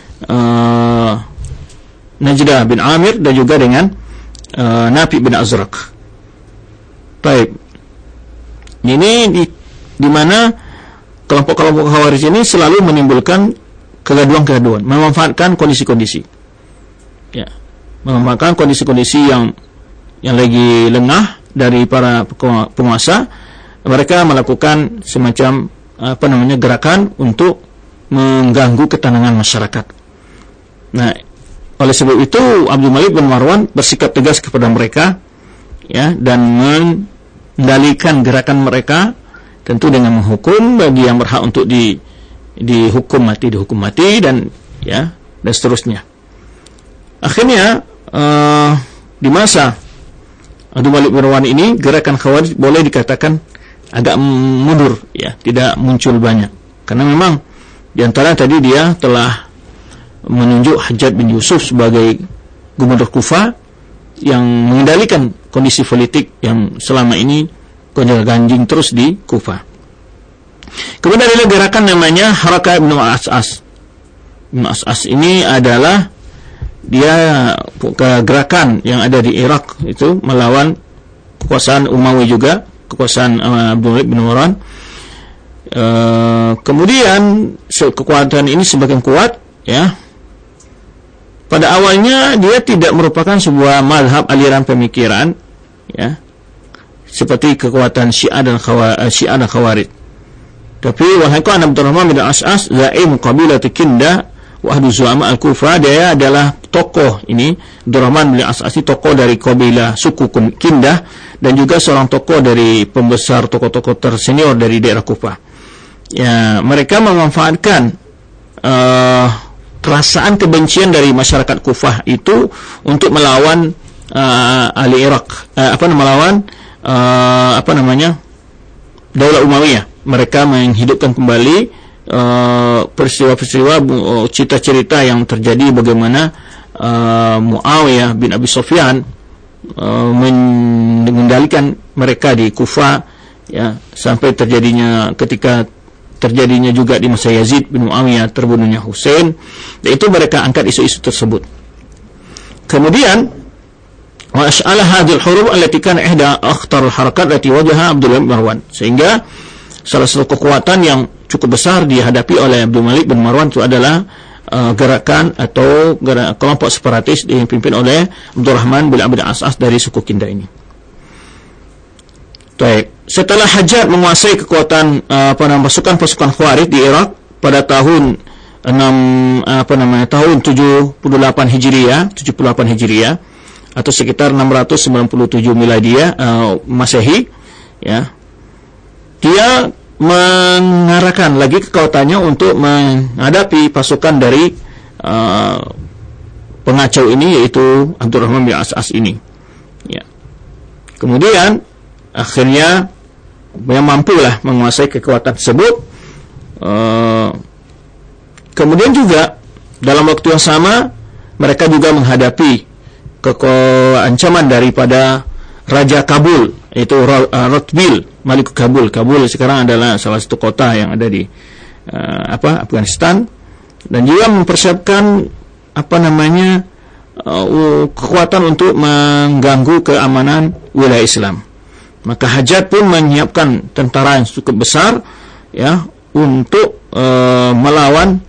Najdah bin Amir dan juga dengan Nafi' bin Azraq. Baik, ini di mana kelompok-kelompok Khawarij ini selalu menimbulkan kegaduhan, memanfaatkan kondisi-kondisi, ya, memanfaatkan kondisi-kondisi yang lagi lengah dari para penguasa. Mereka melakukan semacam gerakan untuk mengganggu ketenangan masyarakat. Nah, oleh sebab itu Abdul Malik bin Marwan bersikap tegas kepada mereka, ya, dan mengendalikan gerakan mereka, tentu dengan menghukum bagi yang berhak untuk dihukum mati, dan ya, dan seterusnya. Akhirnya di masa Abdul Malik bin Marwan ini, gerakan Khawarij boleh dikatakan agak mundur, ya, tidak muncul banyak, karena memang di antara tadi dia telah menunjuk Hajjaj bin Yusuf sebagai gubernur Kufah yang mengendalikan kondisi politik yang selama ini gonjang-ganjing terus di Kufah. Kemudian ada gerakan namanya Harakah Ibnu As'as. Ibnu As'as ini adalah dia gerakan yang ada di Irak, itu melawan kekuasaan Umayyah juga, kekuasaan Abdul Malik bin Marwan. Kemudian kekuatan ini semakin kuat, ya. Pada awalnya dia tidak merupakan sebuah mazhab aliran pemikiran, ya, seperti kekuatan Syiah dan Khawarij. Tapi wahai Abdurrahman bin As'as zaim qabilah Kindah wa ahdu zu'ama al-Kufah, dia adalah tokoh ini. Abdurrahman bin As'as ini tokoh dari kabilah suku Kindah dan juga seorang tokoh dari pembesar tokoh-tokoh tersenior dari daerah Kufah. Ya, mereka memanfaatkan perasaan kebencian dari masyarakat Kufah itu untuk melawan ahli Irak, melawan Daulah Umayyah. Mereka menghidupkan kembali peristiwa-peristiwa, cerita-cerita yang terjadi bagaimana Muawiyah bin Abi Sufyan mengendalikan mereka di Kufah, ya, sampai ketika terjadinya juga di masa Yazid bin Muawiyah terbunuhnya Husain, yaitu mereka angkat isu-isu tersebut. Kemudian wa ash'ala hadhihi al-hurub allati kana ihda akhtar al-harakat allati wajaha Abdul bin Marwan, sehingga salah satu kekuatan yang cukup besar dihadapi oleh Abdul Malik bin Marwan itu adalah gerakan atau kelompok separatis yang dipimpin oleh Abdurrahman bin Abd As'as dari suku Kindah ini. Baik, setelah Hajjaj menguasai kekuatan pasukan Khawarij di Irak pada tahun 78 Hijriah atau sekitar 697 Miladiyah Masehi, ya. Dia mengarahkan lagi kekuatannya untuk menghadapi pasukan dari pengacau ini, yaitu Abdurrahman bin As'as ini, ya. Kemudian akhirnya dia mampulah menguasai kekuatan tersebut. Kemudian juga dalam waktu yang sama mereka juga menghadapi ancaman daripada Raja Kabul, yaitu Rotbil, Malik Kabul. Kabul sekarang adalah salah satu kota yang ada di Afghanistan, dan juga mempersiapkan kekuatan untuk mengganggu keamanan wilayah Islam. Maka Hajjaj pun menyiapkan tentara yang cukup besar, ya, untuk melawan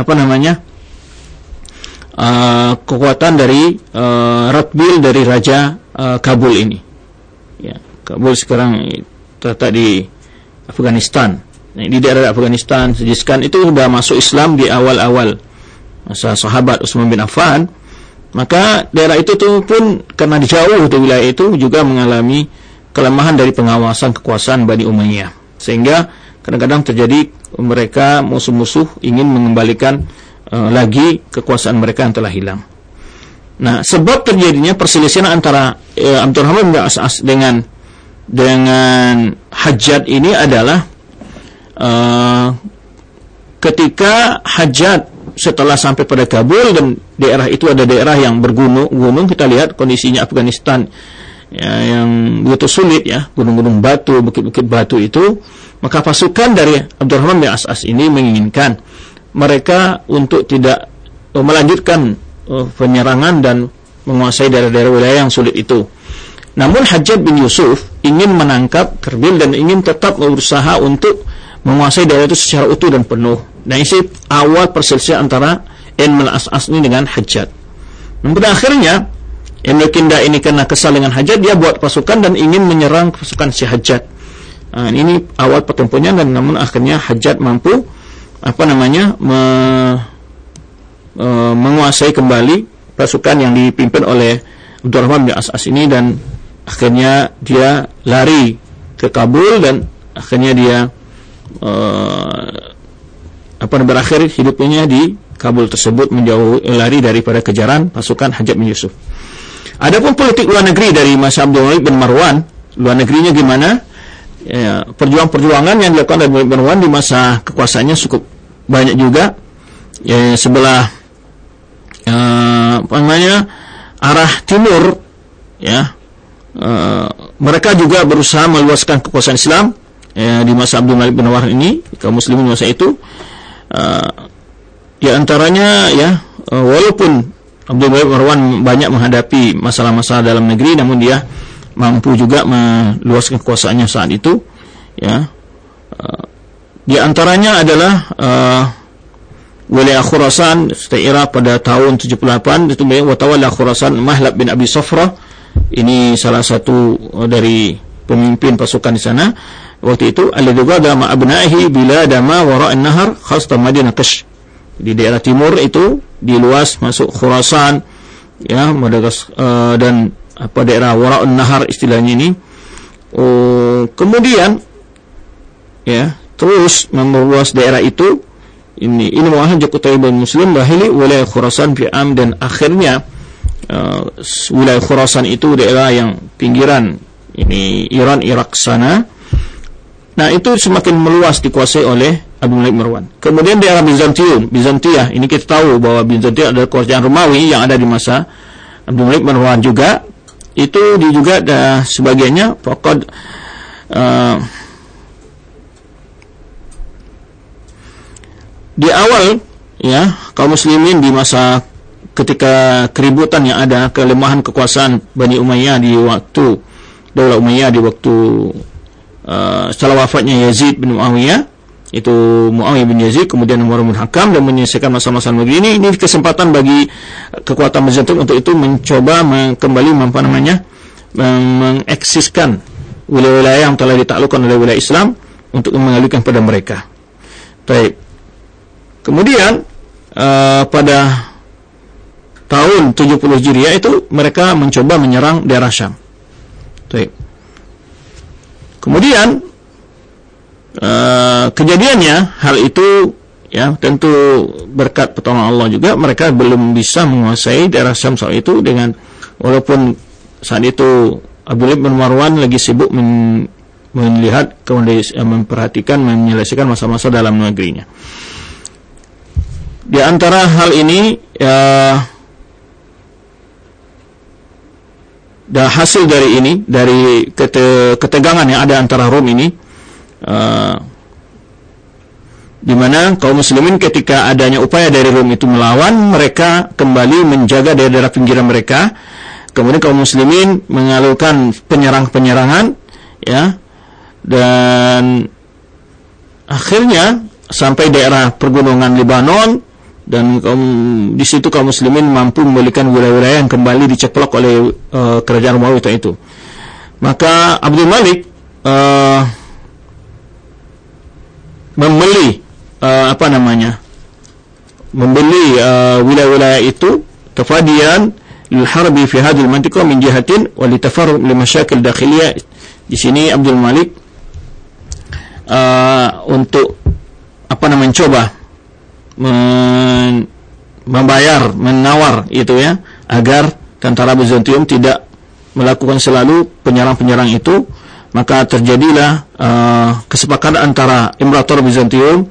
kekuatan dari Rotbil, dari Raja Kabul ini. Ya, Kabul sekarang terletak di Afghanistan. Nah, di daerah Afghanistan, Sijistan itu sudah masuk Islam di awal-awal masa sahabat Utsman bin Affan. Maka daerah itu tuh pun karena jauh dari wilayah itu juga mengalami kelemahan dari pengawasan kekuasaan Bani Umayyah, sehingga kadang-kadang terjadi mereka musuh-musuh ingin mengembalikan lagi kekuasaan mereka yang telah hilang. Nah, sebab terjadinya perselisihan antara Abdurrahman bin As'as dengan Hajjaj ini adalah ketika Hajjaj setelah sampai pada Kabul, dan daerah itu ada daerah yang bergunung, kita lihat kondisinya Afghanistan, ya, yang begitu sulit, ya, gunung-gunung batu, bukit-bukit batu itu. Maka pasukan dari Abdurrahman bin As'as ini menginginkan mereka untuk tidak melanjutkan penyerangan dan menguasai daerah-daerah wilayah yang sulit itu. Namun Hajjaj bin Yusuf ingin menangkap Erbil dan ingin tetap berusaha untuk menguasai daerah itu secara utuh dan penuh. Nah, ini awal perselisihan antara Ibn al-As'as ini dengan Hajjaj. Dan pada akhirnya Ibn Kindah ini karena kesal dengan Hajjaj, dia buat pasukan dan ingin menyerang pasukan si Hajjaj. Nah, ini awal pertempurannya, dan namun akhirnya Hajjaj mampu menguasai kembali pasukan yang dipimpin oleh Abdurrahman bin As'as ini, dan akhirnya dia lari ke Kabul, dan akhirnya dia berakhir hidupnya di Kabul tersebut, lari daripada kejaran pasukan Hajjaj bin Yusuf. Adapun politik luar negeri dari masa Abdul Malik bin Marwan, luar negerinya gimana? Ya, perjuangan yang dilakukan oleh bin Marwan di masa kekuasaannya cukup banyak juga. Ya, sebelah arah timur, ya, mereka juga berusaha meluaskan kekuasaan Islam, ya, di masa Abdul Malik bin Marwan ini, kaum muslimin masa itu. Di antaranya, ya, walaupun Abdul Malik bin Marwan banyak menghadapi masalah-masalah dalam negeri, namun dia mampu juga meluaskan kekuasaannya saat itu, ya. Di antaranya adalah wilayah Khurasan, daerah pada tahun 78 itu watawalla Khurasan Mahlab bin Abi Safrah, ini salah satu dari pemimpin pasukan di sana waktu itu, alladzi ghada ma abna'ihi bilada ma wara'an nahar khasatan Madinah Kash, di daerah timur itu, di luas masuk Khurasan, ya, Madagaskar, dan apa daerah wara'un nahar istilahnya ini. Kemudian ya terus memperluas daerah itu. Ini muahajah Qutaibah Muslim bahili wilayah Khurasan fi am, dan akhirnya wilayah Khurasan itu daerah yang pinggiran ini Iran, Irak sana. Nah, itu semakin meluas dikuasai oleh Abdul Malik Marwan. Kemudian daerah Bizantiah, ini kita tahu bahwa Bizantiah adalah kerajaan Romawi yang ada di masa Abdul Malik Marwan juga. Itu juga ada sebagiannya faqad di awal ya kaum muslimin di masa ketika keributan yang ada, kelemahan kekuasaan Bani Umayyah di waktu Daulah Umayyah, di waktu setelah wafatnya Yazid bin Muawiyah, itu Muawiyah bin Yazid, kemudian Umar bin Hakam, dan menyelesaikan masalah-masalah negeri ini kesempatan bagi kekuatan Bizantium untuk itu mencoba kembali mengeksiskan wilayah-wilayah yang telah ditaklukkan oleh wilayah Islam untuk mengalihkan pada mereka. Baik. Kemudian pada tahun 70 Hijriah itu mereka mencoba menyerang daerah Syam. Baik. Kemudian kejadiannya hal itu ya tentu berkat pertolongan Allah juga, mereka belum bisa menguasai daerah Syam saat itu, dengan walaupun saat itu Abdul bin Marwan lagi sibuk melihat, kemudian memperhatikan, menyelesaikan masa-masa dalam negerinya. Di antara hal ini dan hasil dari ini, dari ketegangan yang ada antara Rom ini, di mana kaum muslimin ketika adanya upaya dari Rom itu melawan, mereka kembali menjaga daerah-daerah pinggiran mereka. Kemudian kaum muslimin mengalurkan penyerangan ya, dan akhirnya sampai daerah pergunungan Lebanon, dan di situ kaum muslimin mampu memulihkan wilayah-wilayah yang kembali diceplok oleh kerajaan Romawi itu. Maka Abdul Malik membeli wilayah-wilayah itu tafadiyan lil harbi fi hadhihi al-mantiqah min jihatin wa li tafarruq li masyakil dakhiliyah. Di sini Abdul Malik untuk mencoba menawar itu ya, agar tentara Bizantium tidak melakukan selalu penyerang-penyerang itu. Maka terjadilah kesepakatan antara Imperator Bizantium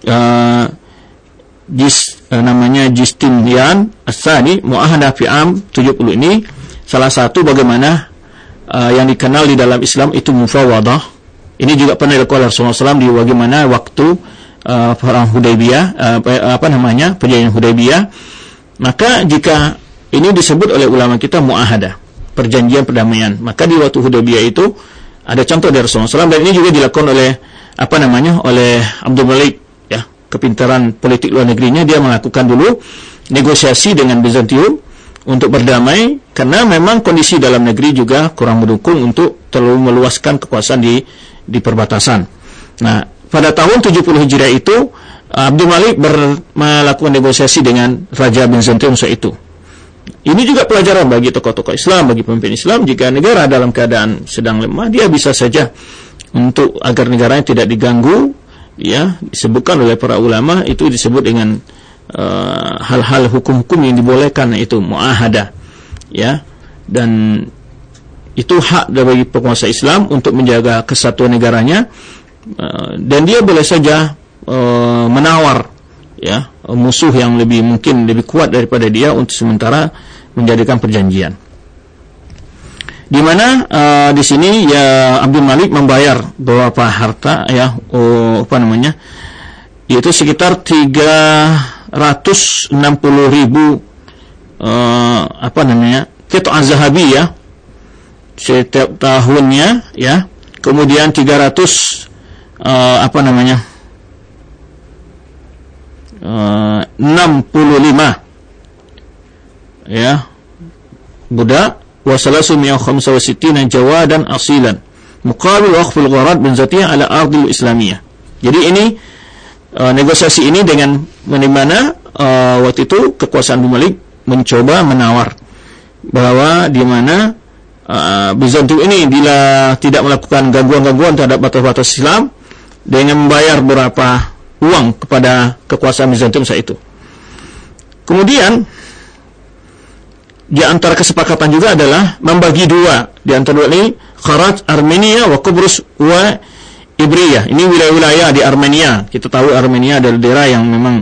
namanya Justinian As-Tsani, muahadah fi am 70 ini, salah satu bagaimana yang dikenal di dalam Islam itu mufawadah. Ini juga pernah dilakukan oleh Rasulullah SAW di bagaimana waktu perang Hudaybiyah, perjanjian Hudaybiyah. Maka jika ini disebut oleh ulama kita muahadah, perjanjian perdamaian, maka di waktu Hudaybiyah itu ada contoh dari Rasulullah SAW, dan ini juga dilakukan oleh oleh Abdul Malik ya, kepintaran politik luar negerinya. Dia melakukan dulu negosiasi dengan Bizantium untuk berdamai, karena memang kondisi dalam negeri juga kurang mendukung untuk terlalu meluaskan kekuasaan di perbatasan. Nah, pada tahun 70 Hijriah itu Abdul Malik melakukan negosiasi dengan Raja Bizantium saat itu. Ini juga pelajaran bagi tokoh-tokoh Islam, bagi pemimpin Islam. Jika negara dalam keadaan sedang lemah, dia bisa saja untuk agar negaranya tidak diganggu, ya, disebutkan oleh para ulama, itu disebut dengan hal-hal hukum-hukum yang dibolehkan, itu muahadah, ya. Dan itu hak dari penguasa Islam untuk menjaga kesatuan negaranya. Dan dia boleh saja menawar ya musuh yang mungkin lebih kuat daripada dia untuk sementara menjadikan perjanjian. Di mana di sini ya Abdul Malik membayar beberapa harta ya yaitu sekitar 360.000 qit'ah zahabiyah setiap tahunnya ya. Kemudian 300 65 ya budak wa 365 jawadan asilan muqabil waqfil gharad bin zatiyah ala ardil islamiyah. Jadi ini negosiasi ini dengan mana waktu itu kekuasaan Abdul Malik mencoba menawar bahwa di mana Bizantium ini bila tidak melakukan gangguan-gangguan terhadap batas-batas Islam dengan membayar berapa uang kepada kekuasaan Bizantium saat itu. Kemudian di antara kesepakatan juga adalah membagi dua di antara dua ini Kharaj Armenia wa Kubrus wa Ibriyah. Ini wilayah-wilayah di Armenia. Kita tahu Armenia adalah daerah yang memang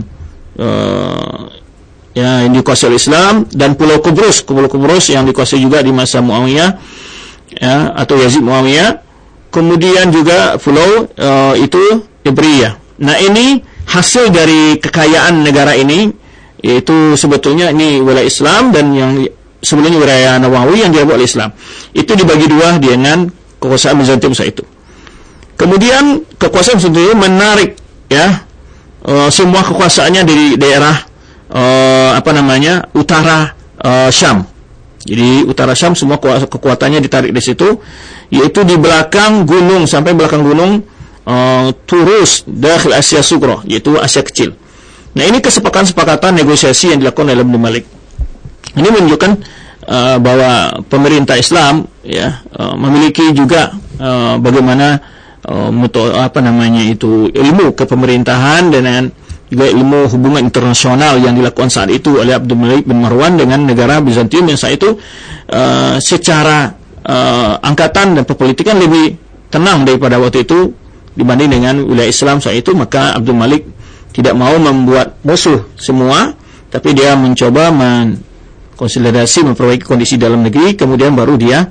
yang dikuasai oleh Islam, dan Pulau Kubrus yang dikuasai juga di masa Muawiyah ya, atau Yazid Muawiyah. Kemudian juga pulau itu Ibriyah. Nah, ini hasil dari kekayaan negara ini, yaitu sebetulnya ini wilayah Islam dan yang sebelumnya wilayah Nawawi yang direbut oleh Islam. Itu dibagi dua dengan kekuasaan Bizantium saat itu. Kemudian kekuasaan Bizantium menarik ya semua kekuasaannya dari daerah utara Syam. Jadi utara Syam semua kekuatannya ditarik di situ, yaitu di belakang gunung, sampai belakang gunung Turus dakhil Asia Sughra, yaitu Asia kecil. Nah, ini kesepakatan negosiasi yang dilakukan oleh Abdul Malik. Ini menunjukkan bahwa pemerintah Islam ya memiliki juga bagaimana ilmu kepemerintahan dan juga ilmu hubungan internasional yang dilakukan saat itu oleh Abdul Malik bin Marwan dengan negara Bizantium yang saat itu secara angkatan dan perpolitikan lebih tenang daripada waktu itu dibanding dengan wilayah Islam saat itu. Maka Abdul Malik tidak mau membuat musuh semua, tapi dia mencoba konsolidasi, memperbaiki kondisi dalam negeri, kemudian baru dia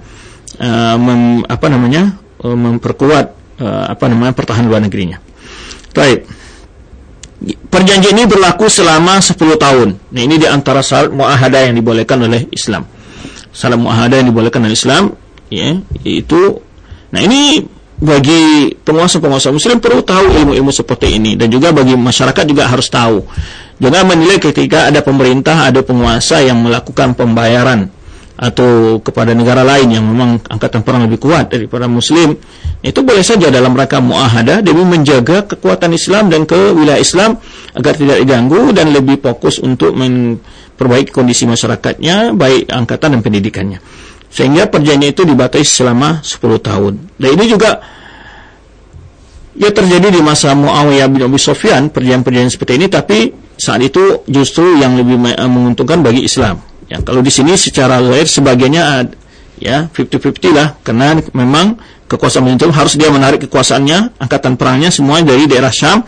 memperkuat pertahanan luar negerinya. Baik. Perjanjian ini berlaku selama 10 tahun. Nah, ini di antara syarat muahadah yang dibolehkan oleh Islam. Syarat muahadah yang dibolehkan oleh Islam ya, itu. Nah, ini bagi penguasa-penguasa muslim perlu tahu ilmu-ilmu seperti ini, dan juga bagi masyarakat juga harus tahu. Jangan menilai ketika ada pemerintah, ada penguasa yang melakukan pembayaran atau kepada negara lain yang memang angkatan perang lebih kuat daripada muslim, itu boleh saja dalam rangka muahadah demi menjaga kekuatan Islam dan ke wilayah Islam agar tidak diganggu, dan lebih fokus untuk memperbaiki kondisi masyarakatnya, baik angkatan dan pendidikannya. Sehingga perjanjian itu dibatasi selama 10 tahun. Dan ini juga ya terjadi di masa Muawiyah bin Abi Sufyan, perjanjian-perjanjian seperti ini, tapi saat itu justru yang lebih menguntungkan bagi Islam. Ya, kalau di sini secara zahir sebagiannya ya 50-50 lah, karena memang kekuasaan Bizantium harus dia menarik kekuasaannya, angkatan perangnya semua dari daerah Syam,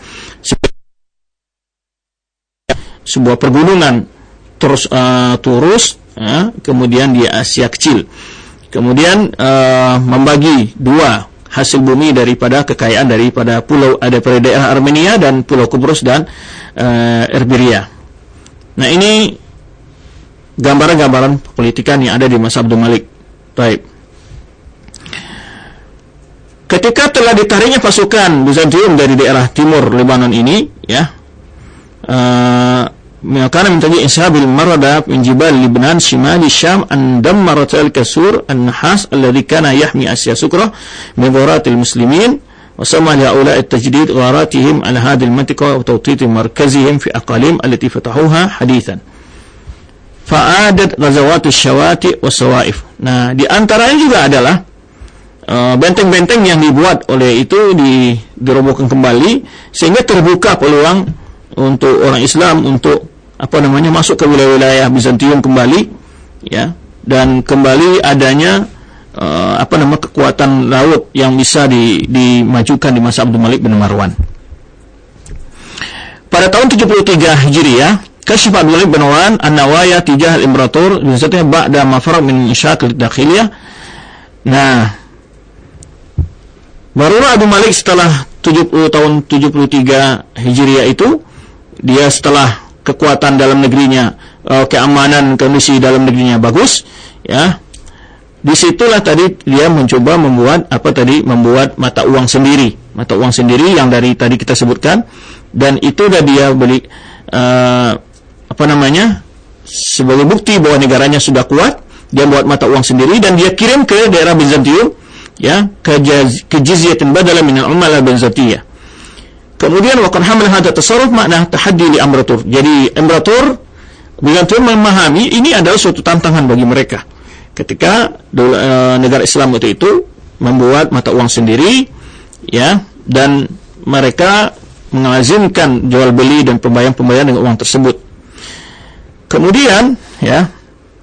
sebuah pergunungan Turus ya, kemudian di Asia kecil, kemudian membagi dua hasil bumi daripada kekayaan daripada pulau, ada pada daerah Armenia dan Pulau Kubrus dan Iberia. Nah, ini gambaran-gambaran politikan yang ada di masa Abdul Malik. Baik. Ketika telah ditariknya pasukan Bizantium dari daerah timur Lebanon ini, ya, karena mintaji inshabil marada min jibal Libnan shimali Syam an dammarat al-kasur an-nahas alladhi kana yahmi Asia Sughra min gharatil muslimin wa sama li haula at-tajdid gharatihim ala hadhihi al-mantiqa wa tawtit markazihim fi aqalim allati fatahuha hadithan fa'adat ghazawatu syawati wa sawaif. Nah, di antaranya juga adalah benteng-benteng yang dibuat oleh itu dirobohkan kembali, sehingga terbuka peluang untuk orang Islam untuk masuk ke wilayah-wilayah Bizantium kembali, ya, dan kembali adanya kekuatan laut yang bisa dimajukan di masa Abdul Malik bin Marwan. Pada tahun 73 Hijriah, كشف عبد الملك بن مروان النوايا تجاه الإمبراطور بنسبته بعد ما فرغ من مشاكل الداخلية. Nah, barulah Abdul Malik setelah tahun 73 Hijriah itu, dia setelah kekuatan dalam negerinya, keamanan kondisi dalam negerinya bagus, ya. Disitulah tadi dia mencoba membuat mata uang sendiri yang dari tadi kita sebutkan, dan itu udah dia beli sebagai bukti bahwa negaranya sudah kuat, dia buat mata uang sendiri dan dia kirim ke daerah Bizantium, ya, ke jizyatin badala min al-umala Bizantiyah. Kemudian waqad hamala hadha tasarruf makna tahaddi li amratur. Jadi imperator Bizantium memahami ini adalah suatu tantangan bagi mereka ketika negara Islam itu membuat mata uang sendiri, ya, dan mereka mengalazimkan jual beli dan pembayaran dengan uang tersebut. Kemudian, ya,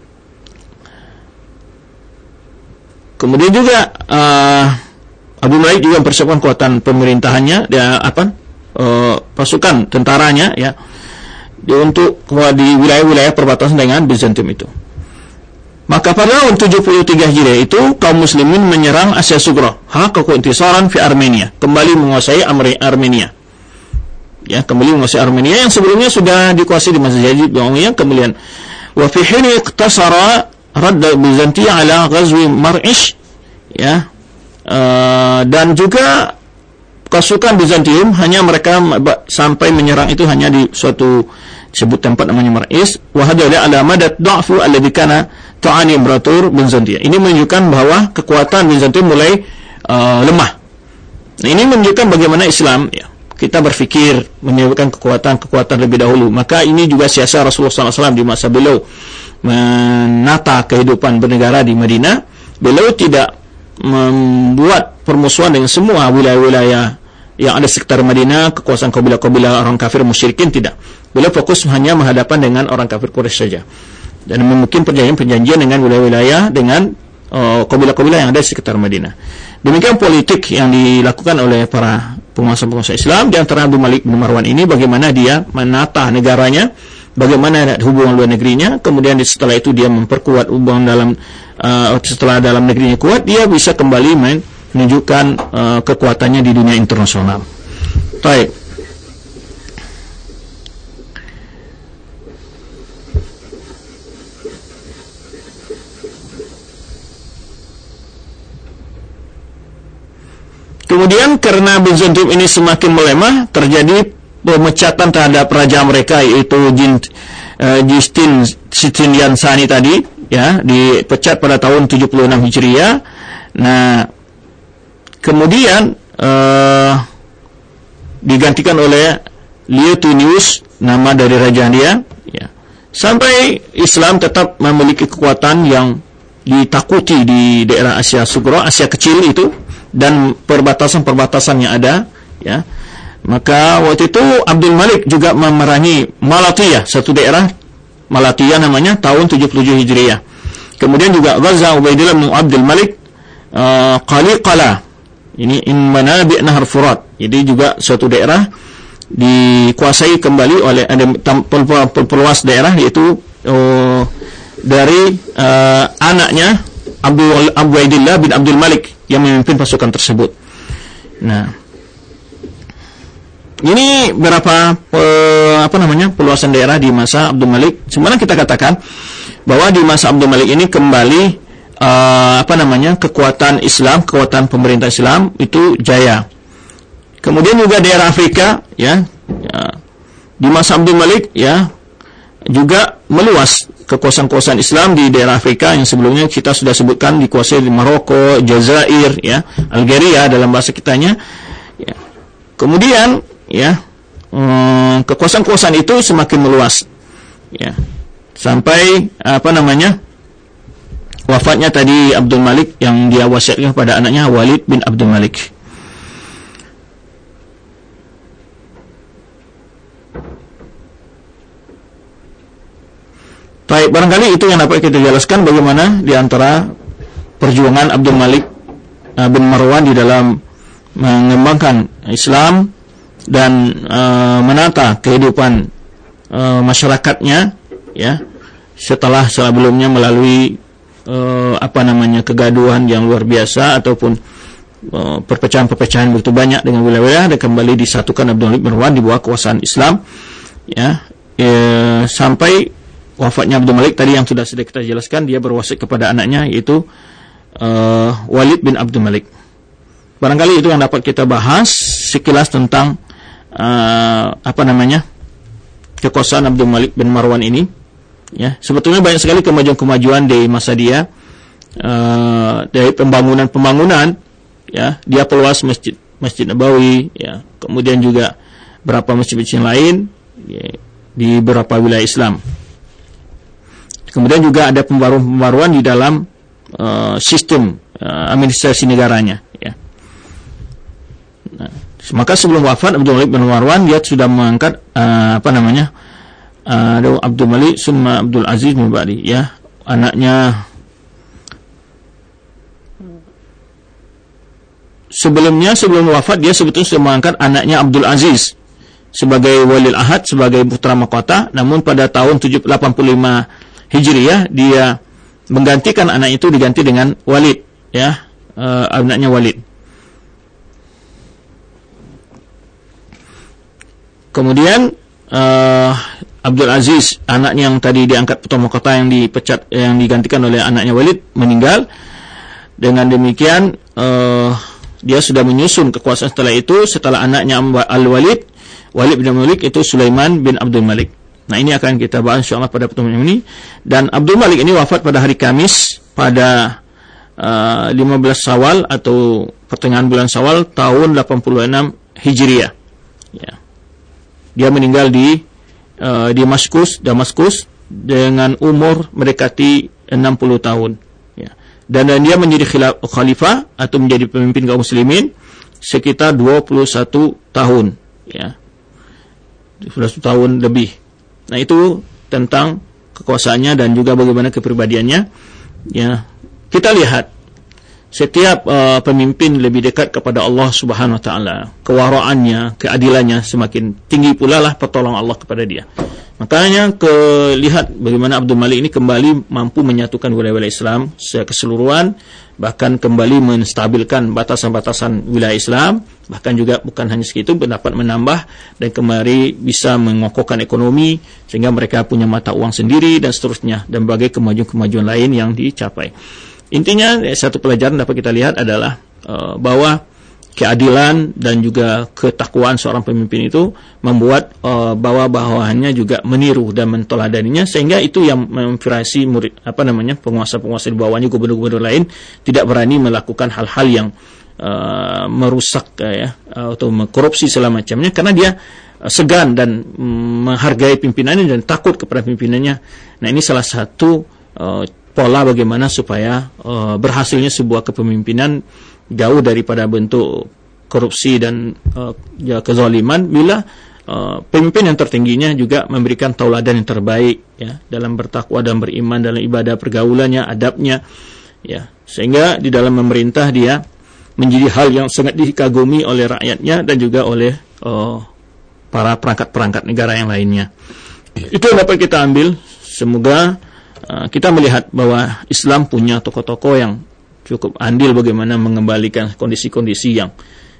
kemudian juga Abdul Malik juga mempersiapkan kekuatan pemerintahannya, pasukan tentaranya, ya, untuk di wilayah-wilayah perbatasan dengan Bizantium itu. Maka pada tahun 73 Hijriah itu kaum muslimin menyerang Asia Sughra, haqqaqu intisaran fi Armenia, kembali menguasai Armenia. Ya, kembali menguasai Armenia yang sebelumnya sudah dikuasai di masa Yazid bin Umayyah. Kemudian wa fi hini iqtasara radd Bizantiya ala ghazwi Mar'ish, ya, dan juga pasukan Bizantium hanya mereka sampai menyerang itu hanya di suatu sebut tempat namanya Mar'is, wa hadha ala madat dha'fu alladhi kana ta'ani imperator Bizantiya. Ini menunjukkan bahwa kekuatan Bizantium mulai lemah. Nah, ini menunjukkan bagaimana Islam, ya, kita berfikir menyebutkan kekuatan lebih dahulu. Maka ini juga siasat Rasulullah SAW di masa beliau menata kehidupan bernegara di Madinah. Beliau tidak membuat permusuhan dengan semua wilayah-wilayah yang ada sekitar Madinah, kekuasaan kabilah-kabilah orang kafir musyrikin, tidak. Beliau fokus hanya menghadapan dengan orang kafir Quraisy saja. Dan mungkin perjanjian dengan wilayah-wilayah dengan kabilah-kabilah yang ada di sekitar Madinah. Demikian politik yang dilakukan oleh para penguasa-penguasa Islam. Di antara Abdul Malik bin Marwan ini, bagaimana dia menata negaranya, bagaimana hubungan luar negerinya, kemudian setelah itu dia memperkuat hubungan setelah dalam negerinya kuat, dia bisa kembali menunjukkan kekuatannya di dunia internasional. Baik. Kemudian karena Bizantium ini semakin melemah, terjadi pemecatan terhadap raja mereka, yaitu Justinian Sani tadi, ya, dipecat pada tahun 76 Hijriah. Nah, kemudian digantikan oleh Lietunius, nama dari raja dia, ya. Sampai Islam tetap memiliki kekuatan yang ditakuti di daerah Asia Sughra, Asia kecil itu, dan perbatasan-perbatasan yang ada, ya. Maka waktu itu Abdul Malik juga memerangi Malatya, satu daerah Malatya namanya, tahun 77 Hijriah. Kemudian juga Ghaza Ubaidillah bin Abdul Malik Qaliqala, ini in manabi' Nahar Furat. Jadi juga suatu daerah dikuasai kembali oleh ada perluas daerah, yaitu dari anaknya Ubaidillah bin Abdul Malik yang memimpin pasukan tersebut. Nah, ini berapa peluasan daerah di masa Abdul Malik. Sebenarnya kita katakan bahwa di masa Abdul Malik ini kembali kekuatan Islam, kekuatan pemerintah Islam itu jaya. Kemudian juga daerah Afrika, ya, di masa Abdul Malik, ya, juga meluas kekuasaan-kekuasaan Islam di daerah Afrika yang sebelumnya kita sudah sebutkan dikuasai di Maroko, Jazair, ya, Algeria dalam bahasa kitanya, ya. Kemudian, ya, kekuasaan-kekuasaan itu semakin meluas, ya, sampai wafatnya tadi Abdul Malik yang dia wasiatkan pada anaknya Walid bin Abdul Malik. Baik, barangkali itu yang dapat kita jelaskan bagaimana di antara perjuangan Abdul Malik bin Marwan di dalam mengembangkan Islam dan menata kehidupan masyarakatnya, ya, setelah sebelumnya melalui kegaduhan yang luar biasa ataupun perpecahan-perpecahan begitu banyak dengan wilayah-wilayah, dan kembali disatukan Abdul Malik bin Marwan di bawah kekuasaan Islam, ya, sampai wafatnya Abdul Malik tadi yang sudah kita jelaskan, dia berwasiat kepada anaknya, yaitu Walid bin Abdul Malik. Barangkali itu yang dapat kita bahas sekilas tentang kekuasaan Abdul Malik bin Marwan ini. Ya, sebetulnya banyak sekali kemajuan-kemajuan di masa dia, dari pembangunan, ya, dia perluas Masjid Nabawi, ya, kemudian juga beberapa masjid-masjid lain, ya, di beberapa wilayah Islam. Kemudian juga ada pembaruan di dalam sistem administrasi negaranya, ya. Nah, maka sebelum wafat Abdul Malik bin Marwan, dia sudah mengangkat Abdul Malik summa Abdul Aziz bin Ba'di, ya, anaknya. Sebelum wafat dia sebetulnya sudah mengangkat anaknya Abdul Aziz sebagai walil ahad, sebagai putra mahkota. Namun pada tahun 85 Hijriyah dia menggantikan anak itu, diganti dengan Walid, ya, anaknya Walid. Kemudian Abdul Aziz, anaknya yang tadi diangkat putra mahkota, yang dipecat, yang digantikan oleh anaknya Walid, meninggal. Dengan demikian dia sudah menyusun kekuasaan setelah anaknya Al-Walid, Walid bin Malik, itu Sulaiman bin Abdul Malik. Nah, ini akan kita bahas insyaallah pada pertemuan ini. Dan Abdul Malik ini wafat pada hari Kamis pada 15 Syawal atau pertengahan bulan Syawal tahun 86 Hijriah. Ya. Dia meninggal di Damaskus dengan umur mendekati 60 tahun. Ya. Dan dia menjadi khalifah atau menjadi pemimpin kaum muslimin sekitar 21 tahun. Ya. 21 tahun lebih. Nah, itu tentang kekuasaannya dan juga bagaimana kepribadiannya. Ya. Kita lihat setiap pemimpin lebih dekat kepada Allah Subhanahu wa taala, kewaraannya, keadilannya semakin tinggi pula lah pertolongan Allah kepada dia. Makanya lihat bagaimana Abdul Malik ini kembali mampu menyatukan wilayah-wilayah Islam secara keseluruhan, bahkan kembali menstabilkan batasan-batasan wilayah Islam, bahkan juga bukan hanya segitu, dapat menambah dan kembali bisa mengokohkan ekonomi sehingga mereka punya mata uang sendiri dan seterusnya, dan berbagai kemajuan-kemajuan lain yang dicapai. Intinya satu pelajaran dapat kita lihat adalah bahwa keadilan dan juga ketakwaan seorang pemimpin itu membuat bawahannya juga meniru dan menteladaninya, sehingga itu yang menginspirasi penguasa-penguasa di bawahnya, gubernur-gubernur lain tidak berani melakukan hal-hal yang merusak atau korupsi segala macamnya, karena dia segan dan menghargai pimpinannya dan takut kepada pimpinannya. Nah, ini salah satu pola bagaimana supaya berhasilnya sebuah kepemimpinan jauh daripada bentuk korupsi dan kezaliman, bila pemimpin yang tertingginya juga memberikan tauladan yang terbaik, ya, dalam bertakwa dan beriman, dalam ibadah, pergaulannya, adabnya, ya, sehingga di dalam memerintah dia menjadi hal yang sangat dikagumi oleh rakyatnya dan juga oleh para perangkat-perangkat negara yang lainnya. Itu yang dapat kita ambil. Semoga kita melihat bahwa Islam punya tokoh-tokoh yang cukup andil bagaimana mengembalikan kondisi-kondisi yang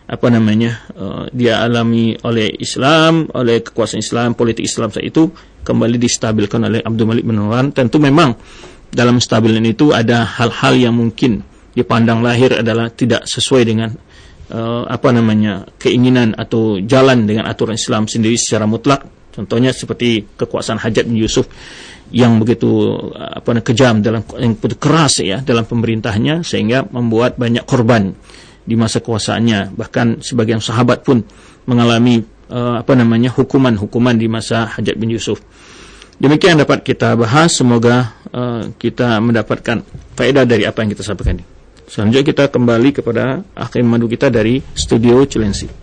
dia alami oleh Islam, oleh kekuasaan Islam, politik Islam saat itu kembali distabilkan oleh Abdul Malik bin Marwan. Tentu memang dalam stabilan itu ada hal-hal yang mungkin dipandang lahir adalah tidak sesuai dengan keinginan atau jalan dengan aturan Islam sendiri secara mutlak. Contohnya seperti kekuasaan Hajjaj bin Yusuf yang begitu kejam, yang begitu keras, ya, dalam pemerintahnya, sehingga membuat banyak korban di masa kekuasaannya. Bahkan sebagian sahabat pun mengalami hukuman di masa Hajjaj bin Yusuf. Demikian dapat kita bahas. Semoga kita mendapatkan faedah dari apa yang kita sampaikan ini. Selanjutnya kita kembali kepada akhir madu kita dari studio Cilensi.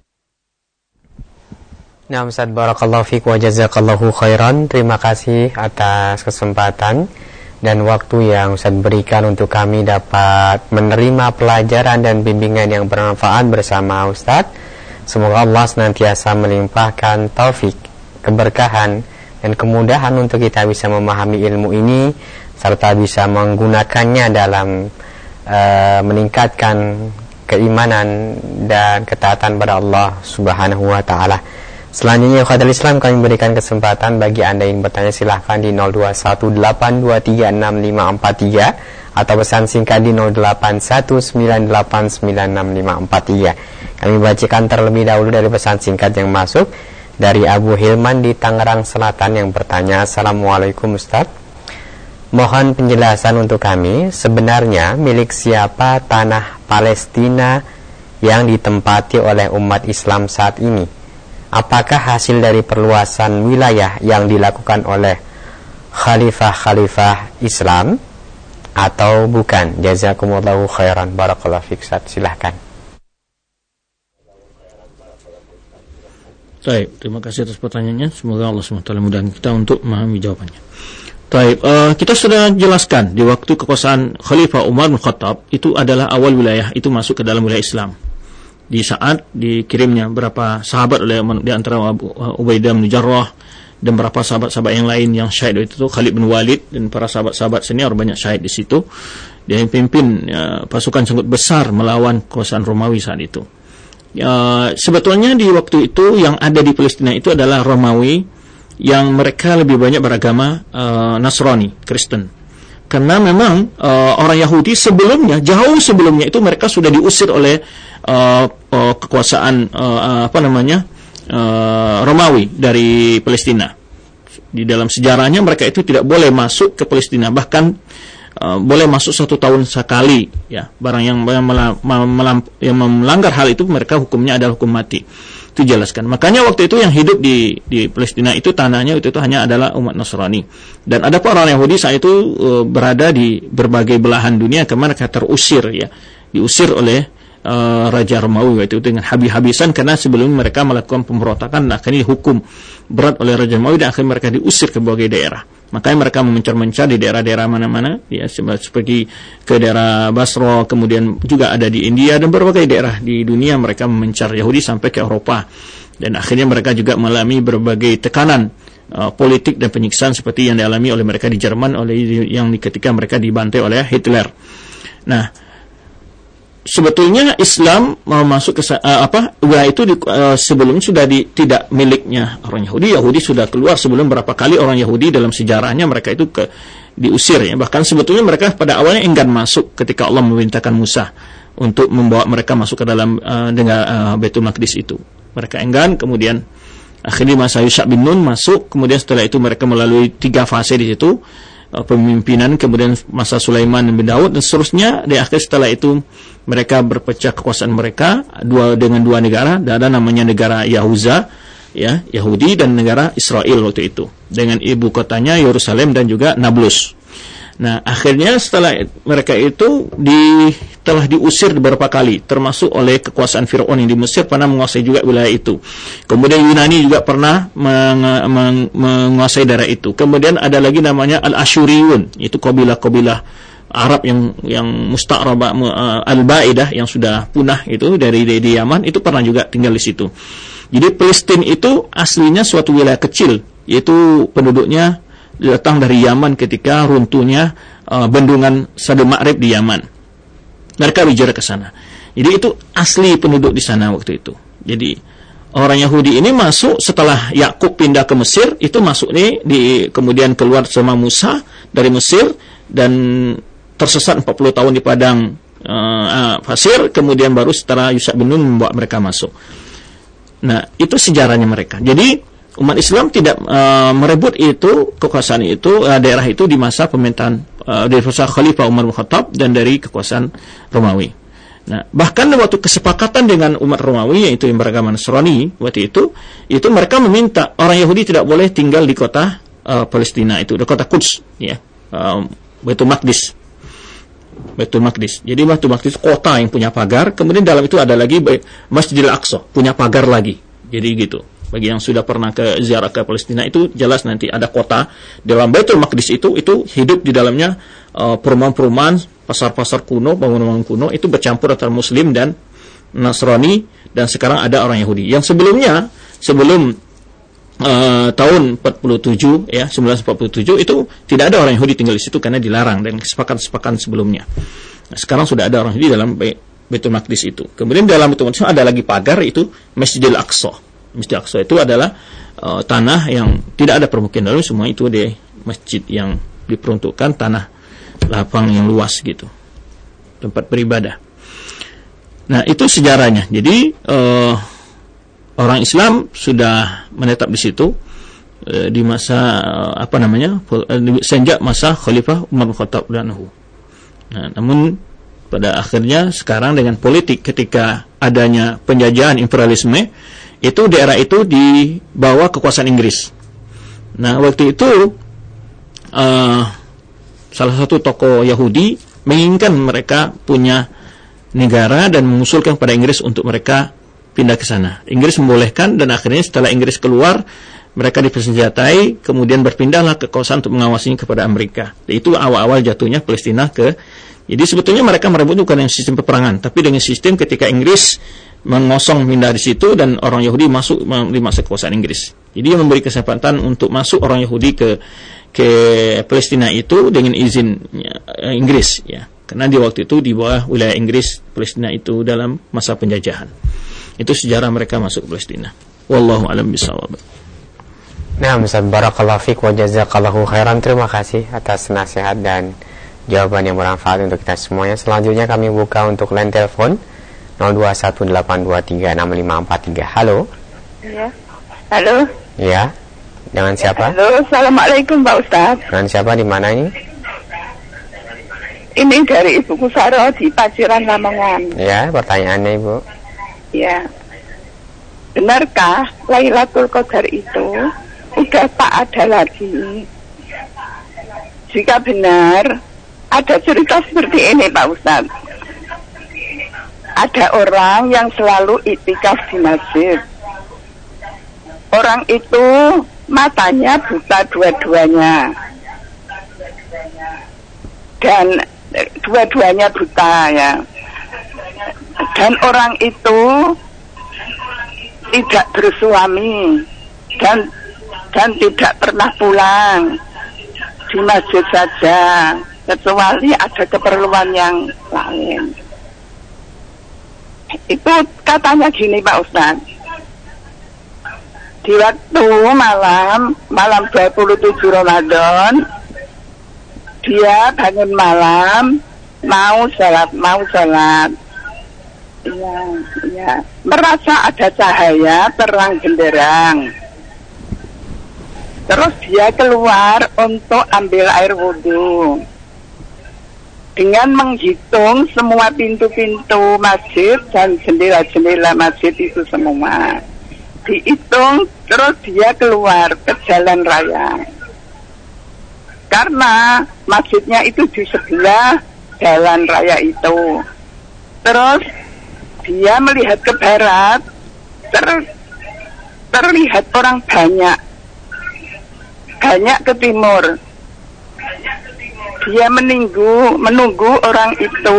Nah, Ustaz, barakallahu fiik wa jazakallahu khairan. Terima kasih atas kesempatan dan waktu yang Ustaz berikan untuk kami dapat menerima pelajaran dan bimbingan yang bermanfaat bersama Ustaz. Semoga Allah senantiasa melimpahkan taufik, keberkahan dan kemudahan untuk kita bisa memahami ilmu ini serta bisa menggunakannya dalam meningkatkan keimanan dan ketaatan pada Allah Subhanahu wa taala. Selanjutnya, ikhwatul Islam, kami berikan kesempatan bagi Anda yang bertanya, silahkan di 0218236543 atau pesan singkat di 0819896543. Kami bacakan terlebih dahulu dari pesan singkat yang masuk. dari Abu Hilman di Tangerang Selatan yang bertanya, Assalamualaikum Ustaz, mohon penjelasan untuk kami, sebenarnya milik siapa tanah Palestina yang ditempati oleh umat Islam saat ini? Apakah hasil dari perluasan wilayah yang dilakukan oleh khalifah-khalifah Islam atau bukan? Jazakumullahu khairan. Barakallahu fiik. Silahkan. Baik, terima kasih atas pertanyaannya. Semoga Allah SWT mudahkan kita untuk memahami jawabannya. Baik, kita sudah jelaskan di waktu kekuasaan Khalifah Umar bin Khattab itu adalah awal wilayah itu masuk ke dalam wilayah Islam. Di saat dikirimnya berapa sahabat oleh di antara Ubaidah bin Jarrah dan beberapa sahabat-sahabat yang lain yang syahid itu, Khalid bin Walid dan para sahabat-sahabat senior banyak syahid di situ. Dia pimpin pasukan sangat besar melawan kekuasaan Romawi saat itu. Sebetulnya di waktu itu yang ada di Palestina itu adalah Romawi yang mereka lebih banyak beragama Nasrani, Kristen. Karena memang orang Yahudi sebelumnya, jauh sebelumnya itu mereka sudah diusir oleh kekuasaan Romawi dari Palestina. Di dalam sejarahnya mereka itu tidak boleh masuk ke Palestina, bahkan boleh masuk 1 tahun sekali, ya. Barang yang melanggar hal itu mereka hukumnya adalah hukum mati. Itu jelaskan. Makanya waktu itu yang hidup di Palestina itu tanahnya itu hanya adalah umat Nasrani. Dan ada orang Yahudi saat itu berada di berbagai belahan dunia karena mereka terusir, ya. Diusir oleh Raja Romawi itu dengan habis-habisan karena sebelumnya mereka melakukan pemberontakan dan akhirnya dihukum berat oleh Raja Romawi dan akhirnya mereka diusir ke berbagai daerah. Makanya mereka memencar-mencar di daerah-daerah mana-mana, ya, seperti ke daerah Basra, kemudian juga ada di India dan berbagai daerah di dunia mereka memencar Yahudi sampai ke Eropa. Dan akhirnya mereka juga mengalami berbagai tekanan politik dan penyiksaan seperti yang dialami oleh mereka di Jerman ketika mereka dibantai oleh Hitler. Nah, sebetulnya Islam masuk ke wilayah itu sebelumnya sudah tidak miliknya orang Yahudi. Yahudi sudah keluar sebelum berapa kali orang Yahudi dalam sejarahnya mereka itu diusir, ya. Bahkan sebetulnya mereka pada awalnya enggan masuk ketika Allah memerintahkan Musa untuk membawa mereka masuk ke dalam Baitul Maqdis itu. Mereka enggan, kemudian akhirnya masa Yusha bin Nun masuk, kemudian setelah itu mereka melalui 3 fase di situ. Pemimpinan, kemudian masa Sulaiman bin Daud dan seterusnya. Di akhir setelah itu mereka berpecah kekuasaan mereka dengan 2 negara. Ada namanya negara Yahuza, ya, Yahudi, dan negara Israel waktu itu dengan ibu kotanya Yerusalem dan juga Nablus. Nah, akhirnya setelah mereka itu telah diusir beberapa kali, termasuk oleh kekuasaan Firaun yang di Mesir pernah menguasai juga wilayah itu. Kemudian Yunani juga pernah menguasai daerah itu. Kemudian ada lagi namanya Al-Asyuriyun, itu kabilah-kabilah Arab yang musta'rabah al-Baidah yang sudah punah itu dari Yaman, itu pernah juga tinggal di situ. Jadi Palestina itu aslinya suatu wilayah kecil, yaitu penduduknya datang dari Yaman ketika runtuhnya bendungan Sadul Ma'rib di Yaman. Mereka berhijrah ke sana. Jadi itu asli penduduk di sana waktu itu. Jadi orang Yahudi ini masuk setelah Yakub pindah ke Mesir, itu masuk kemudian keluar sama Musa dari Mesir dan tersesat 40 tahun di padang pasir, kemudian baru setelah Yusha bin Nun membawa mereka masuk. Nah, itu sejarahnya mereka. Jadi umat Islam tidak merebut itu kekuasaan itu, daerah itu di masa pemerintahan dari masa Khalifah Umar bin Khattab dan dari kekuasaan Romawi. Nah, bahkan waktu kesepakatan dengan umat Romawi yaitu yang beragama Nasrani waktu itu mereka meminta orang Yahudi tidak boleh tinggal di kota Palestina itu, di kota Quds, ya, Baitul Maqdis. Jadi Baitul Maqdis kota yang punya pagar, kemudian dalam itu ada lagi Masjidil Aqsa punya pagar lagi. Jadi gitu. Bagi yang sudah pernah ke ziarah ke Palestina itu jelas nanti ada kota dalam Baitul Maqdis itu hidup di dalamnya perumahan-perumahan, pasar-pasar kuno, bangunan-bangunan kuno itu bercampur antara Muslim dan Nasrani, dan sekarang ada orang Yahudi. Yang sebelum tahun 47 ya 1947 itu tidak ada orang Yahudi tinggal di situ karena dilarang dan kesepakatan sebelumnya. Nah, sekarang sudah ada orang Yahudi dalam Baitul Maqdis itu. Kemudian dalam Baitul Maqdis ada lagi pagar itu Masjidil Aqsa. Masjid Aqsa itu adalah tanah yang tidak ada permukiman dalam, semua itu di masjid yang diperuntukkan tanah lapang yang luas gitu, tempat beribadah. Nah, itu sejarahnya. Jadi orang Islam sudah menetap di situ di masa sejak masa Khalifah Umar bin Khattab radhiyallahu anhu. Nah, namun pada akhirnya sekarang dengan politik ketika adanya penjajahan imperialisme itu daerah itu dibawa kekuasaan Inggris. Nah, waktu itu salah satu tokoh Yahudi menginginkan mereka punya negara dan mengusulkan kepada Inggris untuk mereka pindah ke sana. Inggris membolehkan dan akhirnya setelah Inggris keluar mereka dipersenjatai, kemudian berpindahlah ke kawasan untuk mengawasinya kepada Amerika. Itu awal-awal jatuhnya Palestina ke. Jadi sebetulnya mereka merebut bukan dengan sistem peperangan, tapi dengan sistem ketika Inggris mengosong pindah di situ dan orang Yahudi masuk di masa kekuasaan Inggris. Jadi dia memberi kesempatan untuk masuk orang Yahudi ke Palestina itu dengan izin Inggris, ya. Karena di waktu itu di bawah wilayah Inggris Palestina itu dalam masa penjajahan. Itu sejarah mereka masuk ke Palestina. Wallahu a'lam bishawab. Nah, Ustaz, barakallahu fiik wa jazakallahu khairan. Terima kasih atas nasihat dan jawaban yang bermanfaat untuk kita semuanya. Selanjutnya kami buka untuk line telepon 0218236543. Halo. Iya. Halo. Iya. Dengan siapa? Halo, assalamualaikum Pak Ustaz. Dengan siapa, di mana ini? Ini dari Ibu Kusaro di Paciran Lamongan. Ya, pertanyaannya Ibu. Ya. Benarkah Lailatul Qadar itu udah tak ada lagi? Jika benar, ada cerita seperti ini Pak Ustaz. Ada orang yang selalu iktikaf di masjid. Orang itu matanya buta dua-duanya. Dan dua-duanya buta, ya. Dan orang itu tidak bersuami dan tidak pernah pulang, di masjid saja, kecuali ada keperluan yang lain. Itu katanya gini Pak Ustaz, di waktu malam 27 Ramadan, dia bangun malam mau sholat, ya, merasa ada cahaya terang benderang. Terus dia keluar untuk ambil air wudhu. Dengan menghitung semua pintu-pintu masjid dan jendela-jendela masjid itu semua. Dihitung, terus dia keluar ke jalan raya. Karena masjidnya itu di sebelah jalan raya itu. Terus dia melihat ke barat, terlihat orang banyak ke timur. Dia menunggu orang itu.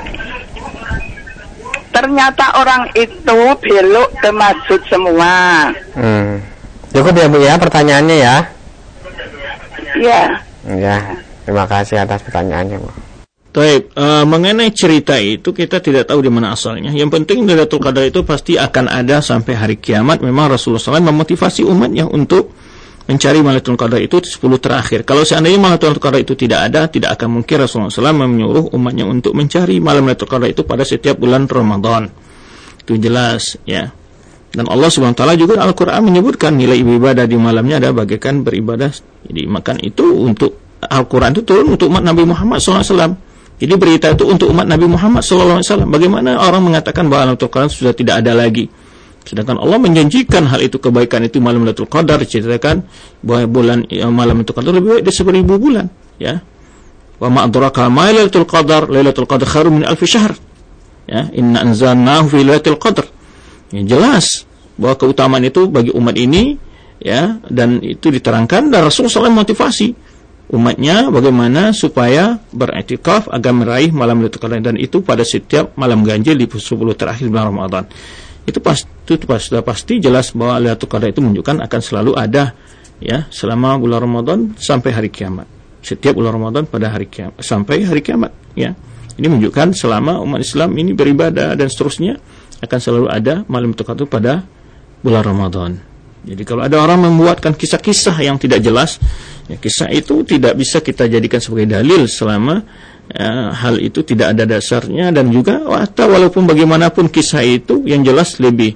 Ternyata orang itu belok ke masjid semua. Cukup ya Bu ya pertanyaannya ya. Iya. Ya, terima kasih atas pertanyaannya Bu. Baik, mengenai cerita itu kita tidak tahu di mana asalnya. Yang penting Lailatul Qadar itu pasti akan ada sampai hari kiamat. Memang Rasulullah SAW memotivasi umatnya untuk mencari Lailatul Qadar itu 10 terakhir. Kalau seandainya Lailatul Qadar itu tidak ada, tidak akan mungkin Rasulullah SAW menyuruh umatnya untuk mencari malam Lailatul Qadar itu pada setiap bulan Ramadan. Itu jelas, ya. Dan Allah Subhanahu wa taala juga Al-Qur'an menyebutkan nilai ibadah di malamnya ada bagaikan beribadah. Jadi makan itu untuk Al-Qur'an itu turun untuk umat Nabi Muhammad SAW. Jadi berita itu untuk umat Nabi Muhammad SAW. Bagaimana orang mengatakan bahwa Lailatul Qadar sudah tidak ada lagi? Sedangkan Allah menjanjikan hal itu, kebaikan itu malam Lailatul Qadar, diceritakan bahwa malam Lailatul Qadar lebih baik dari 1000 bulan, ya. Wa ma adraka ma Lailatul Qadar, Lailatul Qadar khairun min alfi syahr. Ya, inna anzalnahu fi Lailatul Qadar. Ya, jelas bahwa keutamaan itu bagi umat ini, ya, dan itu diterangkan dan Rasulullah SAW motivasi umatnya bagaimana supaya beriktikaf agar meraih malam Lailatul Qadar, dan itu pada setiap malam ganjil di 10 terakhir bulan Ramadan. Itu sudah pasti jelas bahwa Lailatul Qadar itu menunjukkan akan selalu ada, ya, selama bulan Ramadan sampai hari kiamat. Setiap bulan Ramadan pada hari kiamat sampai hari kiamat, ya. Ini menunjukkan selama umat Islam ini beribadah dan seterusnya akan selalu ada malam Lailatul Qadar pada bulan Ramadan. Jadi kalau ada orang membuatkan kisah-kisah yang tidak jelas, ya, kisah itu tidak bisa kita jadikan sebagai dalil selama hal itu tidak ada dasarnya. Dan juga walaupun bagaimanapun kisah itu yang jelas lebih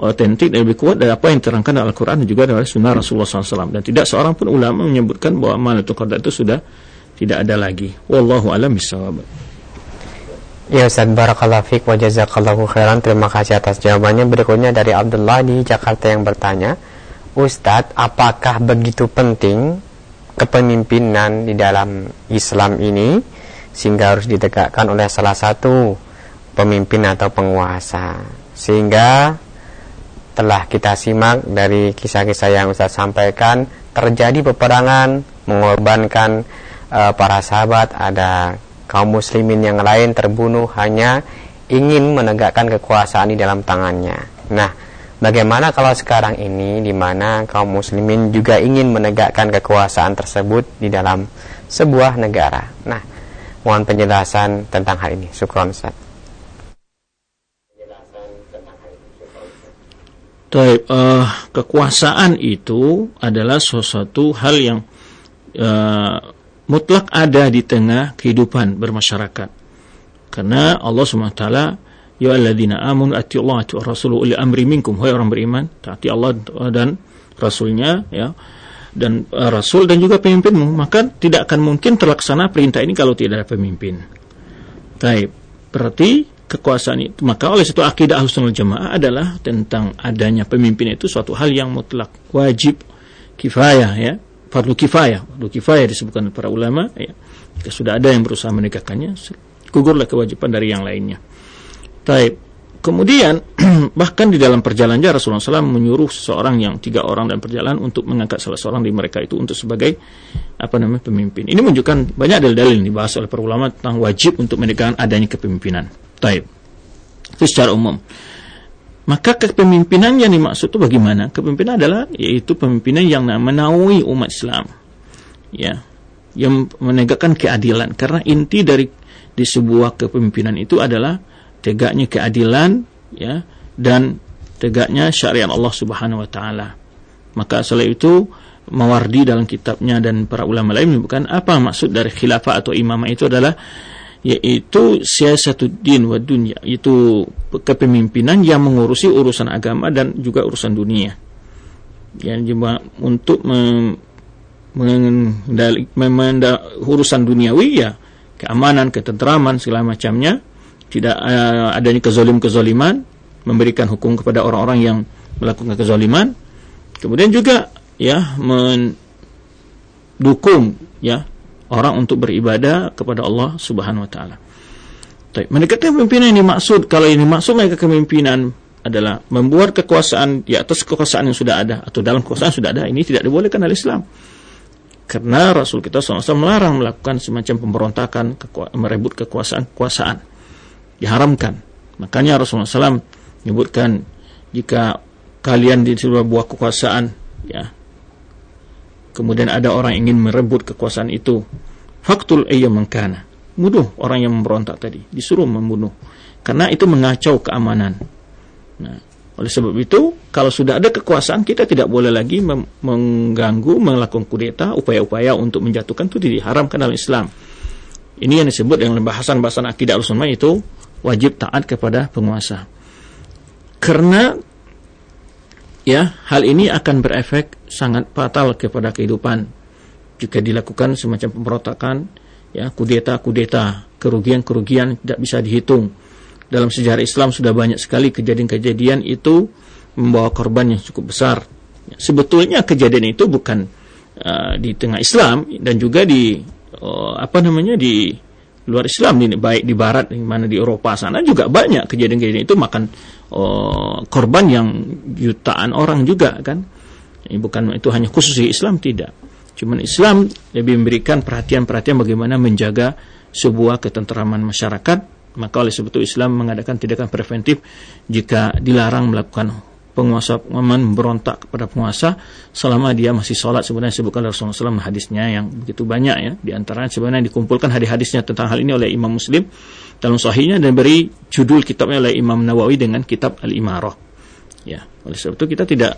otentik dan lebih kuat dari apa yang diterangkan dalam Al-Quran dan juga dari sunnah Rasulullah SAW. Dan tidak seorang pun ulama menyebutkan bahwa Lailatul Qadar itu sudah tidak ada lagi. Wallahu a'lam bishawab. Ya Ustaz, barakallahu fiik wa jazakallahu khairan. Terima kasih atas jawabannya. Berikutnya dari Abdullah di Jakarta yang bertanya, Ustaz, apakah begitu penting kepemimpinan di dalam Islam ini sehingga harus ditegakkan oleh salah satu pemimpin atau penguasa? Sehingga telah kita simak dari kisah-kisah yang Ustaz sampaikan, terjadi peperangan, mengorbankan para sahabat, ada kaum muslimin yang lain terbunuh hanya ingin menegakkan kekuasaan di dalam tangannya. Nah, bagaimana kalau sekarang ini di mana kaum muslimin juga ingin menegakkan kekuasaan tersebut di dalam sebuah negara? Nah, mohon penjelasan tentang hal ini. Syukran Ustaz. Kekuasaan itu adalah sesuatu hal yang mutlak ada di tengah kehidupan bermasyarakat. Karena Allah SWT, ya alladzina amanu atiullaha wa rasuluhu uli amri minkum, wahai orang beriman, taati Allah dan Rasulnya, ya, dan Rasul dan juga pemimpinmu. Maka tidak akan mungkin terlaksana perintah ini kalau tidak ada pemimpin. Berarti kekuasaan itu, maka oleh situ akidah Ahlussunnah wal Jamaah adalah tentang adanya pemimpin itu suatu hal yang mutlak, wajib, kifayah, ya, fardu kifayah disebutkan para ulama, ya. Jika sudah ada yang berusaha menegakkannya, gugurlah kewajiban dari yang lainnya. Kemudian bahkan di dalam perjalanan Rasulullah SAW menyuruh seseorang yang 3 orang dalam perjalanan untuk mengangkat salah seorang di mereka itu untuk sebagai pemimpin. Ini menunjukkan banyak dalil-dalil yang dibahas oleh para ulama tentang wajib untuk menegakkan adanya kepemimpinan. Itu secara umum. Maka kepemimpinan yang dimaksud itu bagaimana? Kepemimpinan adalah yaitu pemimpinan yang menaungi umat Islam, ya, yang menegakkan keadilan. Karena inti di sebuah kepemimpinan itu adalah tegaknya keadilan, ya, dan tegaknya syariat Allah Subhanahu wa taala. Maka oleh itu Mawardi dalam kitabnya dan para ulama lain menyebutkan apa maksud dari khilafah atau imamah itu adalah yaitu siyasatuddin wa dunya, itu kepemimpinan yang mengurusi urusan agama dan juga urusan dunia. Yang untuk urusan duniawi, ya, keamanan, ketentraman segala macamnya, tidak adanya kezaliman, memberikan hukum kepada orang-orang yang melakukan kezaliman. Kemudian juga, ya, mendukung, ya, orang untuk beribadah kepada Allah Subhanahu wa taala. Menegakkan kepemimpinan ini maksud, kalau ini maksud mereka kepemimpinan adalah membuat kekuasaan di atas kekuasaan yang sudah ada atau dalam kekuasaan sudah ada, ini tidak dibolehkan oleh Islam. Karena Rasul kita SAW melarang melakukan semacam pemberontakan, merebut kekuasaan, diharamkan. Makanya Rasulullah SAW menyebutkan jika kalian di sebuah kekuasaan, ya, kemudian ada orang ingin merebut kekuasaan itu, faqtul ayyam kana, bunuh orang yang memberontak tadi, disuruh membunuh, karena itu mengacau keamanan. Nah, oleh sebab itu, kalau sudah ada kekuasaan, kita tidak boleh lagi mengganggu, melakukan kudeta, upaya-upaya untuk menjatuhkan itu diharamkan dalam Islam. Ini yang disebut dengan bahasan-bahasan akidah Ahlussunnah, itu wajib taat kepada penguasa. Karena, ya, hal ini akan berefek sangat fatal kepada kehidupan jika dilakukan semacam pemberontakan, ya, kudeta, kerugian tidak bisa dihitung. Dalam sejarah Islam sudah banyak sekali kejadian-kejadian itu membawa korban yang cukup besar. Sebetulnya kejadian itu bukan di tengah Islam dan juga di di luar Islam, baik di Barat, di mana di Eropa sana juga banyak kejadian-kejadian itu makan korban yang jutaan orang juga, kan. Bukan itu hanya khusus di Islam, tidak. Cuman Islam lebih memberikan perhatian bagaimana menjaga sebuah ketentraman masyarakat. Maka oleh sebab itu Islam mengadakan tindakan preventif jika dilarang melakukan penguasa memberontak kepada penguasa selama dia masih sholat. Sebenarnya disebutkan Rasulullah SAW hadisnya yang begitu banyak, ya. Di antaranya sebenarnya dikumpulkan hadis-hadisnya tentang hal ini oleh Imam Muslim dalam sahihnya dan beri judul kitabnya oleh Imam Nawawi dengan kitab Al-Imarah. Ya, oleh sebab itu kita tidak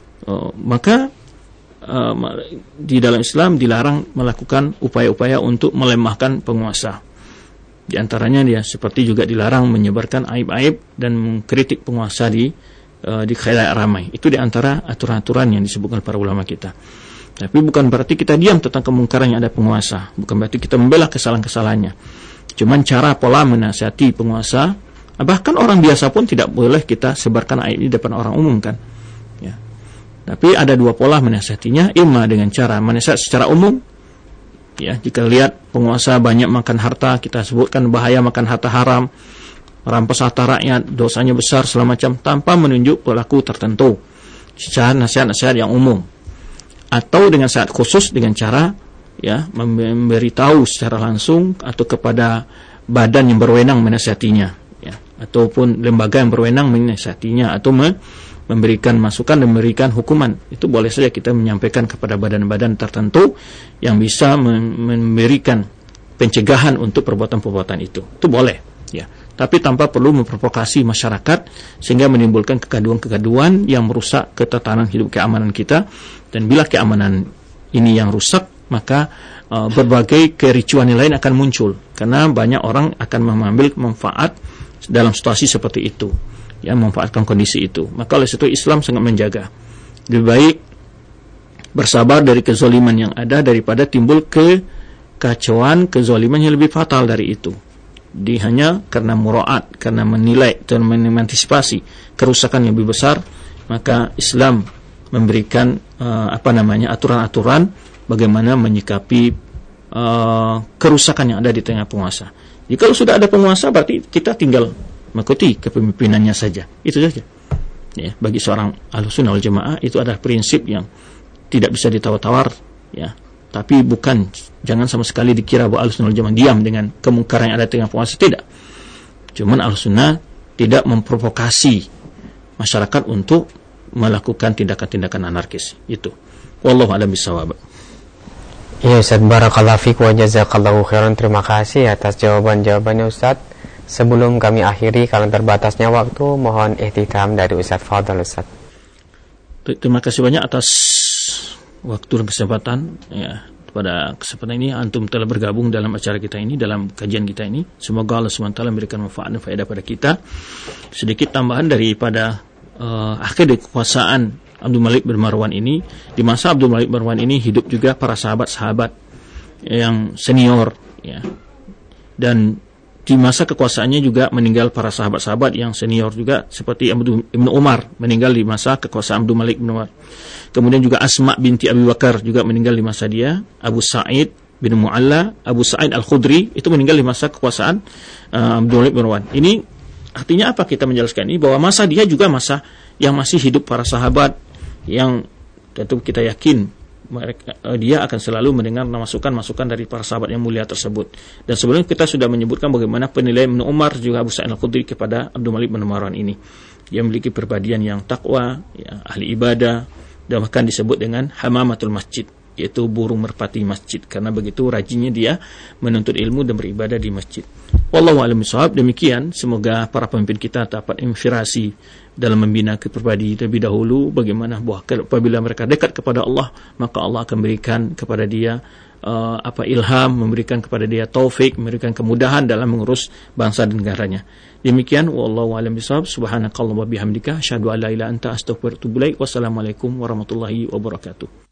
di dalam Islam dilarang melakukan upaya-upaya untuk melemahkan penguasa. Di antaranya dia seperti juga dilarang menyebarkan aib-aib dan mengkritik penguasa di di khalayak ramai. Itu di antara aturan-aturan yang disebutkan para ulama kita. Tapi bukan berarti kita diam tentang kemungkaran yang ada penguasa, bukan berarti kita membela kesalahan-kesalahannya. Cuman cara pola menasihati penguasa, bahkan orang biasa pun tidak boleh kita sebarkan ayat ini depan orang umum kan. Ya. Tapi ada dua pola menasihatinya, imma dengan cara menasihat secara umum. Ya, jika lihat penguasa banyak makan harta, kita sebutkan bahaya makan harta haram, merampas harta rakyat, dosanya besar segala macam, tanpa menunjuk pelaku tertentu. Secara nasihat-nasihat yang umum. Atau dengan nasihat khusus dengan cara ya memberitahu secara langsung atau kepada badan yang berwenang menasihatinya, ya, ataupun lembaga yang berwenang menasihatinya, atau memberikan masukan dan memberikan hukuman. Itu boleh saja kita menyampaikan kepada badan-badan tertentu yang bisa memberikan pencegahan untuk perbuatan-perbuatan itu. Itu boleh. Ya, tapi tanpa perlu memprovokasi masyarakat sehingga menimbulkan kegaduhan-kegaduhan yang merusak ketatanan hidup keamanan kita. Dan bila keamanan ini yang rusak, maka berbagai kericuan yang lain akan muncul karena banyak orang akan mengambil manfaat dalam situasi seperti itu, ya, memanfaatkan kondisi itu. Maka oleh itu Islam sangat menjaga. Lebih baik bersabar dari kezaliman yang ada daripada timbul kekacauan, kezaliman yang lebih fatal dari itu. Hanya karena muraat, karena menilai dan mengantisipasi kerusakan yang lebih besar, maka Islam memberikan aturan-aturan bagaimana menyikapi kerusakan yang ada di tengah penguasa. Jika sudah ada penguasa, berarti kita tinggal mengikuti kepemimpinannya saja. Itu saja. Ya, bagi seorang Ahlussunnah wal Jamaah itu adalah prinsip yang tidak bisa ditawar-tawar, ya. Tapi jangan sama sekali dikira bahwa Ahlussunnah wal Jamaah diam dengan kemungkaran yang ada di tengah penguasa. Tidak. Cuman Ahlussunnah tidak memprovokasi masyarakat untuk melakukan tindakan-tindakan anarkis. Itu. Wallahu a'lam bishawab. Ya Ustaz, barakallahu fiik wa jazakallahu khairan. Terima kasih atas jawaban-jawabannya Ustaz. Sebelum kami akhiri karena terbatasnya waktu, mohon ihtitam dari Ustaz Fadhil Ustaz. Terima kasih banyak atas waktu dan kesempatan, ya. Pada kesempatan ini antum telah bergabung dalam acara kita ini, dalam kajian kita ini. Semoga Allah SWT memberikan manfaat dan faedah pada kita. Sedikit tambahan daripada akhir kekuasaan Abdul Malik bin Marwan ini. Di masa Abdul Malik bin Marwan ini hidup juga para sahabat-sahabat yang senior, ya. Dan di masa kekuasaannya juga meninggal para sahabat-sahabat yang senior juga, seperti Ibnu Umar meninggal di masa kekuasaan Abdul Malik bin Marwan. Kemudian juga Asma binti Abi Bakar juga meninggal di masa dia. Abu Sa'id bin Mu'alla, Abu Sa'id Al-Khudri itu meninggal di masa kekuasaan Abdul Malik bin Marwan. Ini artinya apa kita menjelaskan ini? Bahwa masa dia juga masa yang masih hidup para sahabat, yang tentu kita yakin dia akan selalu mendengar masukan-masukan dari para sahabat yang mulia tersebut. Dan sebelumnya kita sudah menyebutkan bagaimana penilaian Ibnu Umar juga Abu Sa'id Al-Khudri kepada Abdul Malik bin Marwan ini. Dia memiliki perbadian yang takwa, ya, ahli ibadah, dan bahkan disebut dengan hamamatul masjid, yaitu burung merpati masjid, karena begitu rajinnya dia menuntut ilmu dan beribadah di masjid. Wallahu a'lam bishawab. Demikian, semoga para pemimpin kita dapat inspirasi dalam membina kepribadi terlebih dahulu, bagaimana bahwa apabila mereka dekat kepada Allah, maka Allah akan berikan kepada dia ilham, memberikan kepada dia taufik, memberikan kemudahan dalam mengurus bangsa dan negaranya. Demikian, wallahu a'lam bishawab. Subhanakallahumma wa bihamdika asyhadu an la ilaha illa anta astaghfiruka wa atubu ilaik. Wassalamualaikum warahmatullahi wabarakatuh.